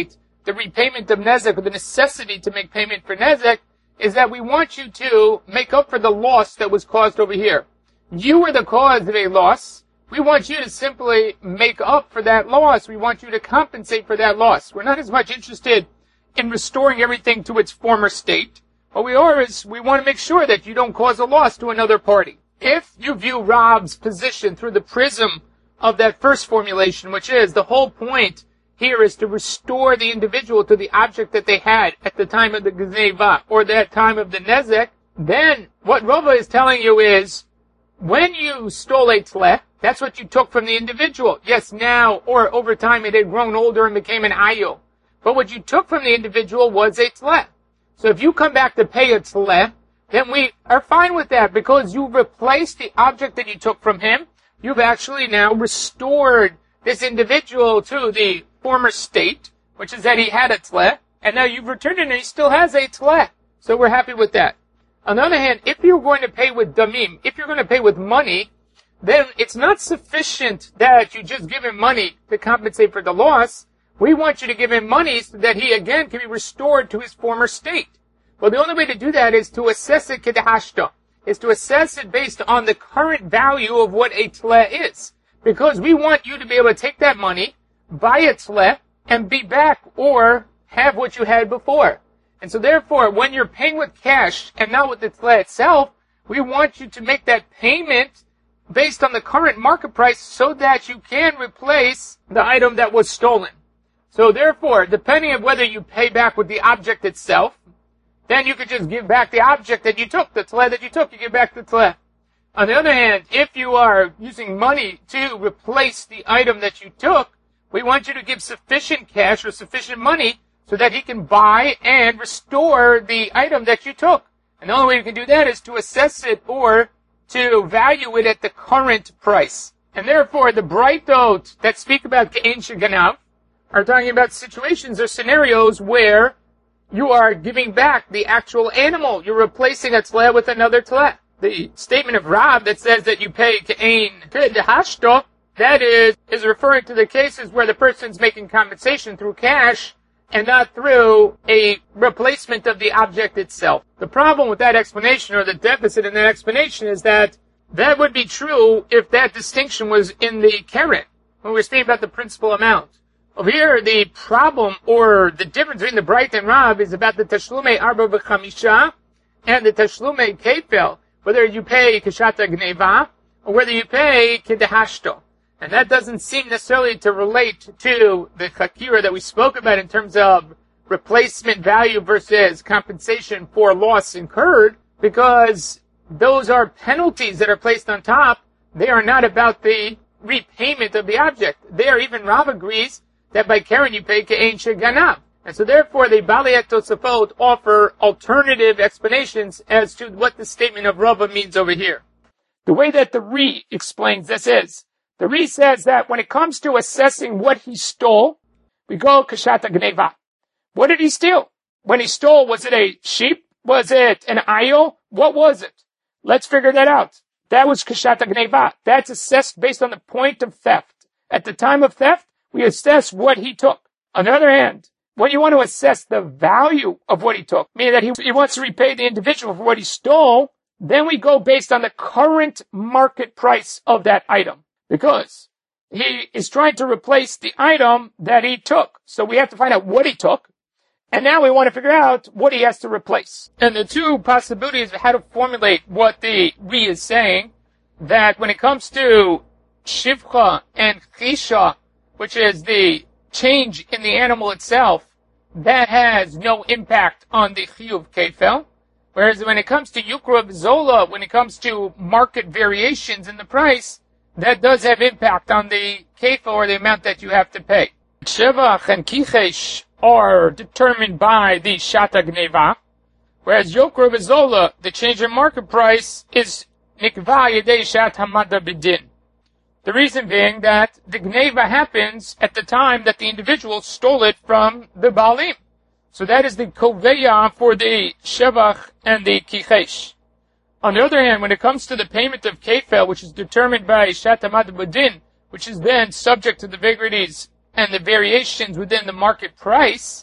the repayment of nezek, or the necessity to make payment for nezek, is that we want you to make up for the loss that was caused over here. You were the cause of a loss. We want you to simply make up for that loss. We want you to compensate for that loss. We're not as much interested in restoring everything to its former state. What we are is we want to make sure that you don't cause a loss to another party. If you view Rab's position through the prism of that first formulation, which is the whole point here is to restore the individual to the object that they had at the time of the Gneva, or that time of the Nezek, then what Rava is telling you is, when you stole a tleh, that's what you took from the individual. Yes, now, or over time it had grown older and became an ayil. But what you took from the individual was a tleh. So if you come back to pay a tleh, then we are fine with that, because you've replaced the object that you took from him. You've actually now restored this individual to the former state, which is that he had a tleh, and now you've returned it and he still has a tleh. So we're happy with that. On the other hand, if you're going to pay with damim, if you're going to pay with money, then it's not sufficient that you just give him money to compensate for the loss. We want you to give him money so that he again can be restored to his former state. Well, the only way to do that is to assess it kedahashta, is to assess it based on the current value of what a tleh is. Because we want you to be able to take that money, buy a tleh, and be back or have what you had before. And so therefore, when you're paying with cash and not with the tleh itself, we want you to make that payment based on the current market price so that you can replace the item that was stolen. So therefore, depending on whether you pay back with the object itself, then you could just give back the object that you took, the tleh that you took, you give back the tleh. On the other hand, if you are using money to replace the item that you took, we want you to give sufficient cash or sufficient money so that he can buy and restore the item that you took. And the only way you can do that is to assess it or to value it at the current price. And therefore, the Braitot that speak about Ke'en Sheganav are talking about situations or scenarios where you are giving back the actual animal. You're replacing a tleh with another tleh. The statement of Rab that says that you pay Ke'en Kedahashto, that is referring to the cases where the person's making compensation through cash and not through a replacement of the object itself. The problem with that explanation, or the deficit in that explanation, is that that would be true if that distinction was in the keren, when we're speaking about the principal amount. Over here, the problem, or the difference between the Bright and Rab, is about the Tashlume Arba V'Chamisha and the Tashlume Kefel, whether you pay Keshata Gneva, or whether you pay Kedahashto. And that doesn't seem necessarily to relate to the Chakira that we spoke about in terms of replacement value versus compensation for loss incurred, because those are penalties that are placed on top. They are not about the repayment of the object. There, even Rav agrees that by Keren you pay Ke'en Sheganav. And so therefore, the Balei Tosafot offer alternative explanations as to what the statement of Rava means over here. The way that the Ri explains this is, the Ri says that when it comes to assessing what he stole, we go Keshata Gneva. What did he steal? When he stole, was it a sheep? Was it an ayil? What was it? Let's figure that out. That was Keshata Gneva. That's assessed based on the point of theft. At the time of theft, we assess what he took. On the other hand, when you want to assess the value of what he took, meaning that he wants to repay the individual for what he stole, then we go based on the current market price of that item. Because he is trying to replace the item that he took. So we have to find out what he took. And now we want to figure out what he has to replace. And the two possibilities of how to formulate what the Ri is saying, that when it comes to Shivcha and Chisha, which is the change in the animal itself, that has no impact on the Chiyuv Kefel. Whereas when it comes to Yukra V'Zola, when it comes to market variations in the price, that does have impact on the Kefel, or the amount that you have to pay. Shevach and Kichesh are determined by the Shata Gneva, whereas Yukra V'Zola, the change in market price, is Nikva Yedei Shat Hamada B'Din. The reason being that the Gneva happens at the time that the individual stole it from the Baalim. So that is the Koveya for the Shevach and the Kichesh. On the other hand, when it comes to the payment of Kefel, which is determined by Shat Hamad B'Din, which is then subject to the vagaries and the variations within the market price,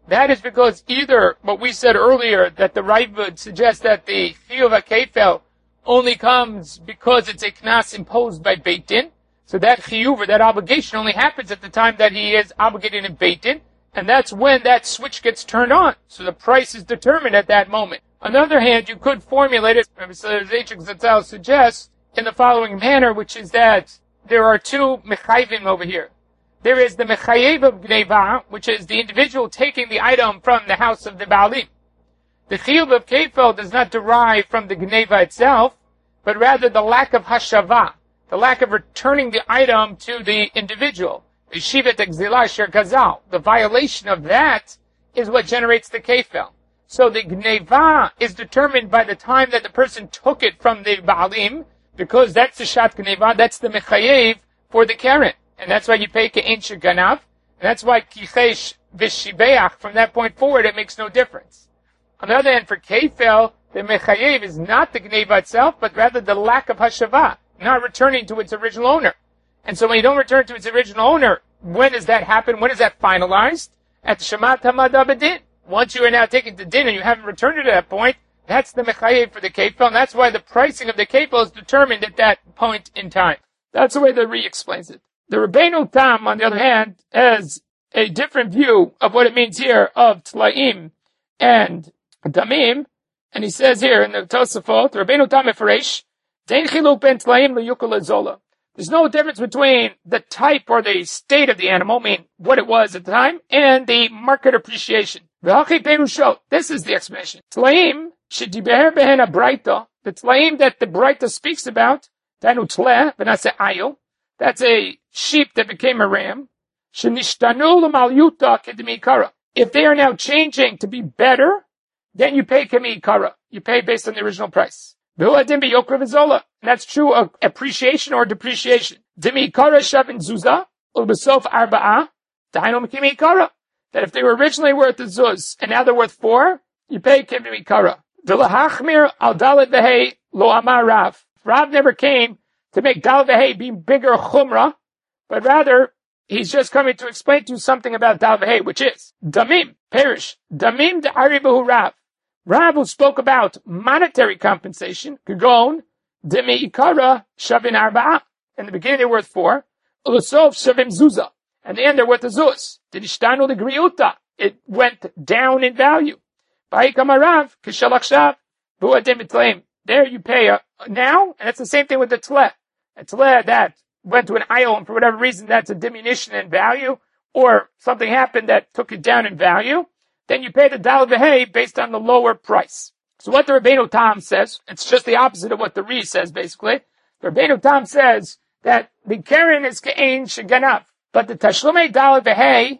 That is because either what we said earlier, that the Rav would suggest that the chiyuv hakefel only comes because it's a knas imposed by Beit Din. So that chiyuv, or that obligation, only happens at the time that he is obligated in Beit Din, and that's when that switch gets turned on. So the price is determined at that moment. On the other hand, you could formulate it, as Zaychik Zatzal suggests, in the following manner, which is that there are two mechayvim over here. There is the mechayev of gneva, which is the individual taking the item from the house of the Baalim. The chiyuv of kefel does not derive from the gneva itself, but rather the lack of hashava, the lack of returning the item to the individual. The shivat exila sher gazal. The violation of that is what generates the kefel. So the gneva is determined by the time that the person took it from the Baalim, because that's the shat gneva, that's the mechayev for the keren. And that's why you pay ke'en sheganav. And that's why kichesh v'shibeach, from that point forward, it makes no difference. On the other hand, for kefel, the mechayev is not the gneva itself, but rather the lack of hashava, not returning to its original owner. And so when you don't return to its original owner, when does that happen? When is that finalized? At Shemat Hamada B'Din. Once you are now taken to din and you haven't returned it at that point, that's the mechayev for the kefel, and that's why the pricing of the kefel is determined at that point in time. That's the way the Ri explains it. The Rabbeinu Tam, on the other hand, has a different view of what it means here of tlaim and damim, and he says here in the Tosafot, Rabbeinu Tam Eferesh, Dein chiluk ben tlaim leyukal azola. There's no difference between the type or the state of the animal, meaning what it was at the time, and the market appreciation. This is the explanation. Tlaim, shediber behen abraita, the tlaim that the Braita speaks about, danu tle, v'nase ayo, that's a sheep that became a ram, shenishtanu l'malyuta kedemikara. If they are now changing to be better, then you pay kemikara. You pay based on the original price. And that's true of appreciation or depreciation. Demikara shavin zuza, ulbesof arba'a, dainu kemikara. That if they were originally worth a zuz, and now they're worth 4, you pay kemikara. V'lahachmir al dalet v'hei lo amar Rav. Rav never came to make dalet v'hei be bigger chumrah, but rather, he's just coming to explain to you something about dalet v'hei, which is damim, perish, damim de'ari b'hu Rav. Rav who spoke about monetary compensation, Gagon, Demi Ikara, Shavin Arba'a. In the beginning they're worth 4, Ulasov Shavim Zuza. And the end they're worth a Zuz. Dinishtanu the Griuta. It went down in value. Ba'ikam Kishalak Shav, Bu'adim Itlaim. There you pay now, and it's the same thing with the Tleh. A Tleh that went to an aisle, and for whatever reason that's a diminution in value, or something happened that took it down in value, then you pay the dalet v'hei based on the lower price. So what the Rabbeinu Tam says, it's just the opposite of what the Ri says, basically. The Rabbeinu Tam says that the keren is ke'en sheganav, but the tashlumei dalet v'hei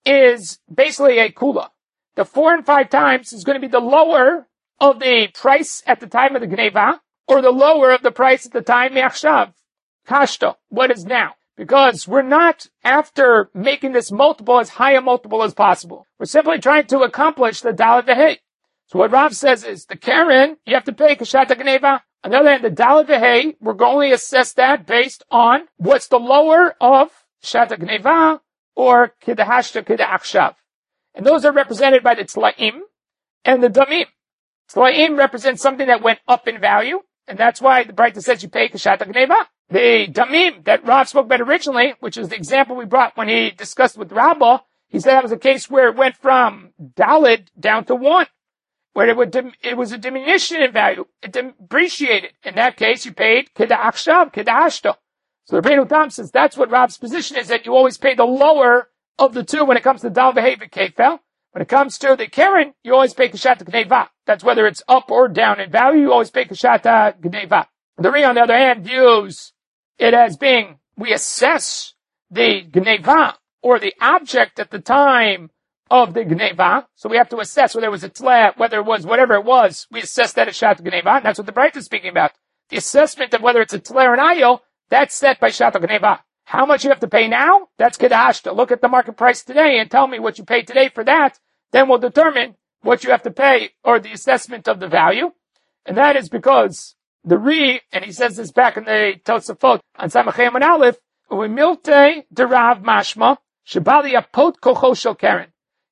is basically a kula. The 4 and 5 times is going to be the lower of the price at the time of the gneva, or the lower of the price at the time me'achshav, kashto, what is now. Because we're not after making this multiple as high a multiple as possible. We're simply trying to accomplish the dalet v'hei. So what Rav says is, the keren, you have to pay kashat gneva. On the other hand, the dalet v'hei, we're going to assess that based on what's the lower of shat gneva or kidahashta kidachshav. And those are represented by the tzlaim and the damim. Tzlaim represents something that went up in value, and that's why the Braita says you pay kashat gneva. The damim that Rav spoke about originally, which is the example we brought when he discussed with Rabbah, he said that was a case where it went from daled down to 1, where it was a diminution in value. It depreciated. In that case, you paid kida'achshav, kida'ashto. So the Rabbeinu Tam says that's what Rav's position is, that you always pay the lower of the two when it comes to dal v'hei v'kefel. When it comes to the keren, you always pay kashat gneva. That's whether it's up or down in value, you always pay kashat gneva. The Ri, on the other hand, views it as being, we assess the gneva, or the object at the time of the gneva. So we have to assess whether it was a tleh, whether it was whatever it was, we assess that as shat gneva. And that's what the Braita is speaking about. The assessment of whether it's a tleh or an ayo, that's set by shat gneva. How much you have to pay now? That's kedashta. Look at the market price today and tell me what you pay today for that. Then we'll determine what you have to pay, or the assessment of the value. And that is because the Ri, and he says this back in the Tosafot on Samachem and Aleph, Uimilte derav mashma, shabali apot kocho shel keren.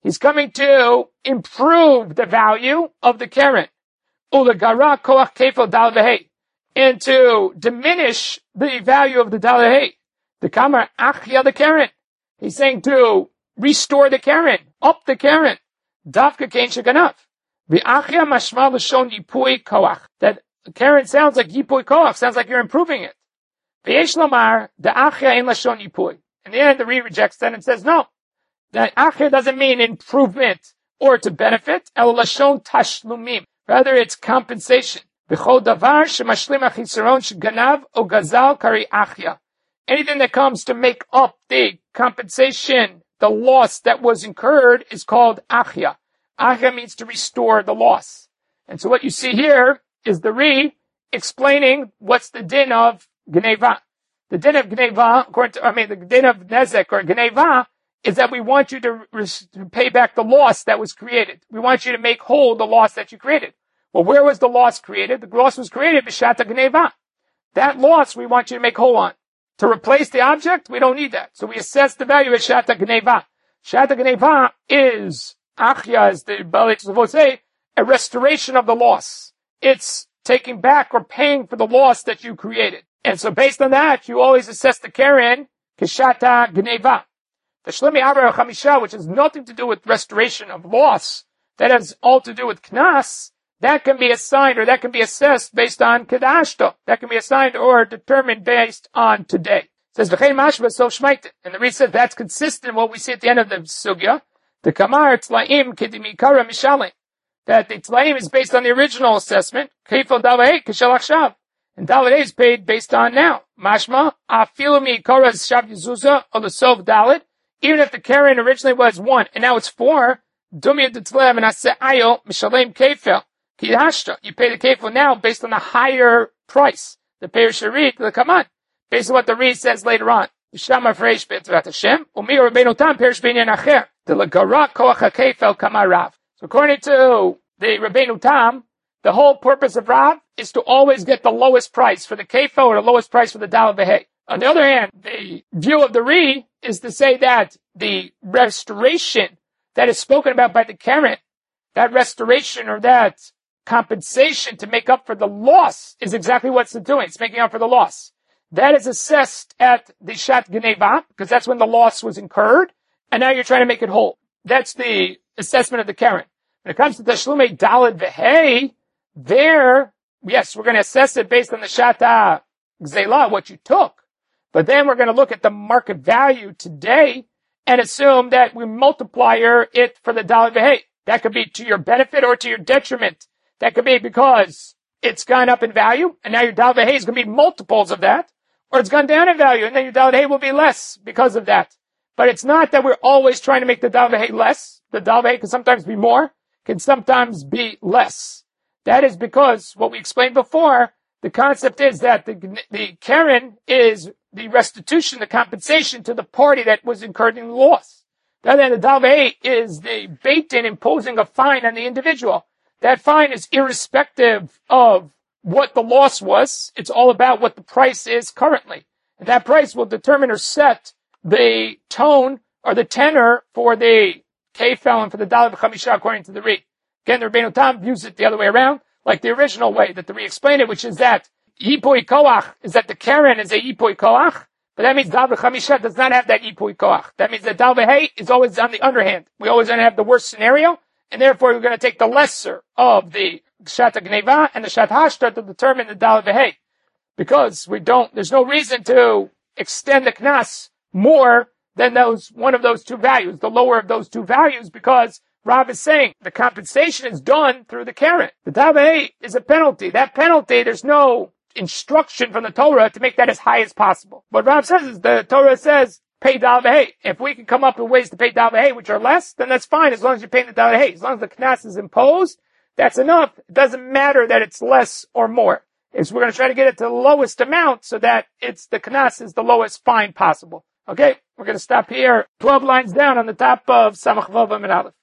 He's coming to improve the value of the keren. Ulegara koach kefel dal v'hei. And to diminish the value of the dal v'hei. The kamar achya the keren. He's saying to restore the keren, up the keren. Davka kein sheganav. V'achya mashma l'shon yipui koach. That keren sounds like yipui koach, sounds like you're improving it. V'yesh lomar, the achya ein l'shon yipui. In the end, the Ri rejects that and says, no. That achya doesn't mean improvement or to benefit. El lashon tashlumim. Rather, it's compensation. B'chol davar shemashlim achisaron sheganav o gazal kari achya. Anything that comes to make up the compensation, the loss that was incurred, is called achya. Achya means to restore the loss. And so what you see here is the Ri explaining what's the din of gneva. The din of gneva, the din of nezek or gneva, is that we want you to pay back the loss that was created. We want you to make whole the loss that you created. Well, where was the loss created? The loss was created b'shata gneva. That loss we want you to make whole on. To replace the object, we don't need that. So we assess the value of shata gneva. Shata gneva is, achya, as the Baalei Tosafot say, a restoration of the loss. It's taking back or paying for the loss that you created. And so based on that, you always assess the keren k'shata gneva. The Shlemi Arba Chamisha, which has nothing to do with restoration of loss, that has all to do with knas, that can be assigned or that can be assessed based on kedashto. That can be assigned or determined based on today. It says, V'chein mashba so shmaitin. And the Ri says that's consistent with what we see at the end of the sugya. The kamar tzlaim kedimikara mishalim. That the tzlaim is based on the original assessment. Kefel davei k'shel achshav. And dalet is paid based on now. Mashma, afilu mi'ikara shav yezuzah or the sov dalet. Even if the keren originally was 1 and now it's 4, dumya d'tzlev and ase'ayo mishalem kefel. You pay the kefil now based on the higher price. The Perish Ri, the Kaman, based on what the Ri says later on. Shama Freish B'Tzvat Hashem, Umi Rabbeinu Tam Perish B'Inyan Acher, the Lagara Koach HaKefel Kamarav. So according to the Rabbeinu Tam, the whole purpose of Rav is to always get the lowest price for the kefil or the lowest price for the Dal V'Hei. On the other hand, the view of the Ri is to say that the restoration that is spoken about by the keren, that restoration or that compensation to make up for the loss is exactly what it's doing. It's making up for the loss. That is assessed at the shat gneva, because that's when the loss was incurred, and now you're trying to make it whole. That's the assessment of the keren. When it comes to tashlume daled v'hei, there, yes, we're going to assess it based on the shata gzela, what you took. But then we're going to look at the market value today and assume that we multiply it for the daled v'hei. That could be to your benefit or to your detriment. That could be because it's gone up in value, and now your dal v'hei is going to be multiples of that, or it's gone down in value, and then your dal v'hei will be less because of that. But it's not that we're always trying to make the dal v'hei less. The dal v'hei can sometimes be more, can sometimes be less. That is because, what we explained before, the concept is that the keren is the restitution, the compensation to the party that was incurred in the loss. Then the dal v'hei is the beit-din imposing a fine on the individual. That fine is irrespective of what the loss was. It's all about what the price is currently. And that price will determine or set the tone or the tenor for the kefel and for the daled v'chamisha according to the Ri. Again, the Rabbeinu Tam views it the other way around, like the original way that the Ri explained it, which is that yipui koach is that the keren is a yipui koach, but that means daled v'chamisha does not have that yipui koach. That means that daled v'hei is always on the underhand. We always going to have the worst scenario. And therefore, we're going to take the lesser of the shata gneva and the shat hashta to determine the daled v'hei. Because there's no reason to extend the knas more than one of those two values, the lower of those two values, because Rav is saying the compensation is done through the keren. The daled v'hei is a penalty. That penalty, there's no instruction from the Torah to make that as high as possible. What Rav says is the Torah says, pay daled v'hei. If we can come up with ways to pay daled v'hei which are less, then that's fine as long as you're paying the daled v'hei. As long as the knas is imposed, that's enough. It doesn't matter that it's less or more. We're going to try to get it to the lowest amount so that the knas is the lowest fine possible. Okay, we're going to stop here. 12 lines down on the top of Samach Vav Amud Aleph.